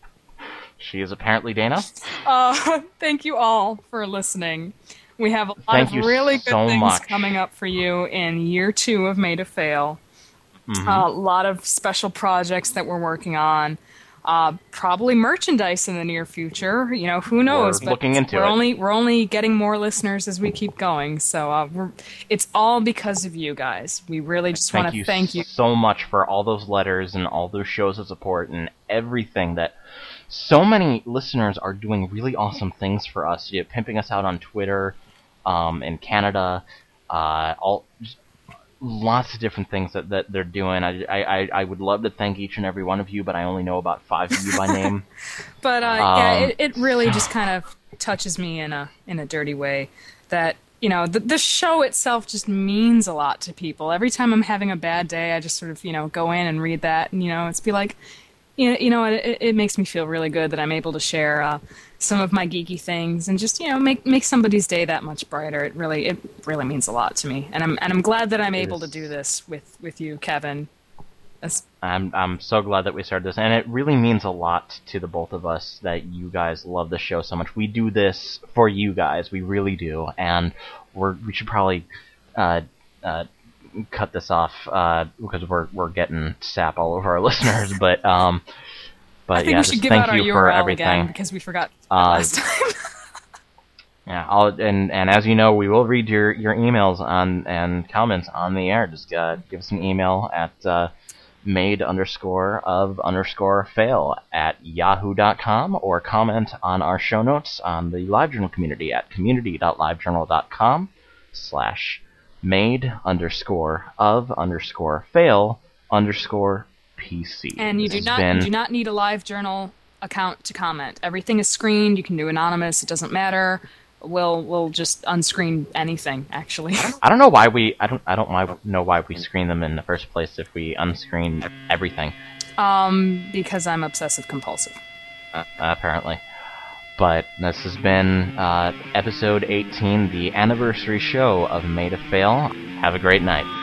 She is apparently Dana.
Uh, thank you all for listening. We have a lot
Thank
of
you
really good
so
things
much.
coming up for you in year two of Made to Fail.
Mm-hmm.
Uh, a lot of special projects that we're working on. Uh, probably merchandise in the near future. You know, who knows?
We're
but
looking into
we're
it.
only we're only getting more listeners as we keep going. So uh, we're, it's all because of you guys. We really just want to thank you
so much for all those letters and all those shows of support and everything that. So many listeners are doing really awesome things for us. You're pimping us out on Twitter, um, in Canada, uh, all just lots of different things that, that they're doing. I, I, I would love to thank each and every one of you, but I only know about five of you by name.
But uh,
um,
yeah, it, it really just kind of touches me in a in a dirty way. That you know, the the show itself just means a lot to people. Every time I'm having a bad day, I just sort of you know go in and read that, and you know, it's be like. You know, you know it, it makes me feel really good that I'm able to share uh, some of my geeky things and just you know make make somebody's day that much brighter. It really it really means a lot to me, and I'm and I'm glad that I'm
It
able
is.
to do this with, with you, Kevin. That's,
I'm I'm so glad that we started this, and it really means a lot to the both of us that you guys love the show so much. We do this for you guys, we really do, and we're we should probably uh, uh, cut this off uh, because we're we're getting sap all over our listeners. But um, but
I think
yeah,
we
just
should give
thank
out our
you
U
for
R L
everything
again because we forgot that
Uh,
last time.
Yeah, I'll, and and as you know, we will read your, your emails on and comments on the air. Just uh, give us an email at uh, made underscore of underscore fail at yahoo dot com or comment on our show notes on the LiveJournal community at community dot livejournal dot com slash made underscore of underscore fail underscore pc.
And you
This
do
has
not
been-
you do not need a LiveJournal account to comment. Everything is screened. You can do anonymous. It doesn't matter. We'll we'll just unscreen anything. Actually,
I don't know why we I don't I don't why, know why we screen them in the first place if we unscreen everything.
um, because I'm obsessive compulsive.
Uh, apparently. But this has been uh, episode eighteen, the anniversary show of Made to Fail. Have a great night.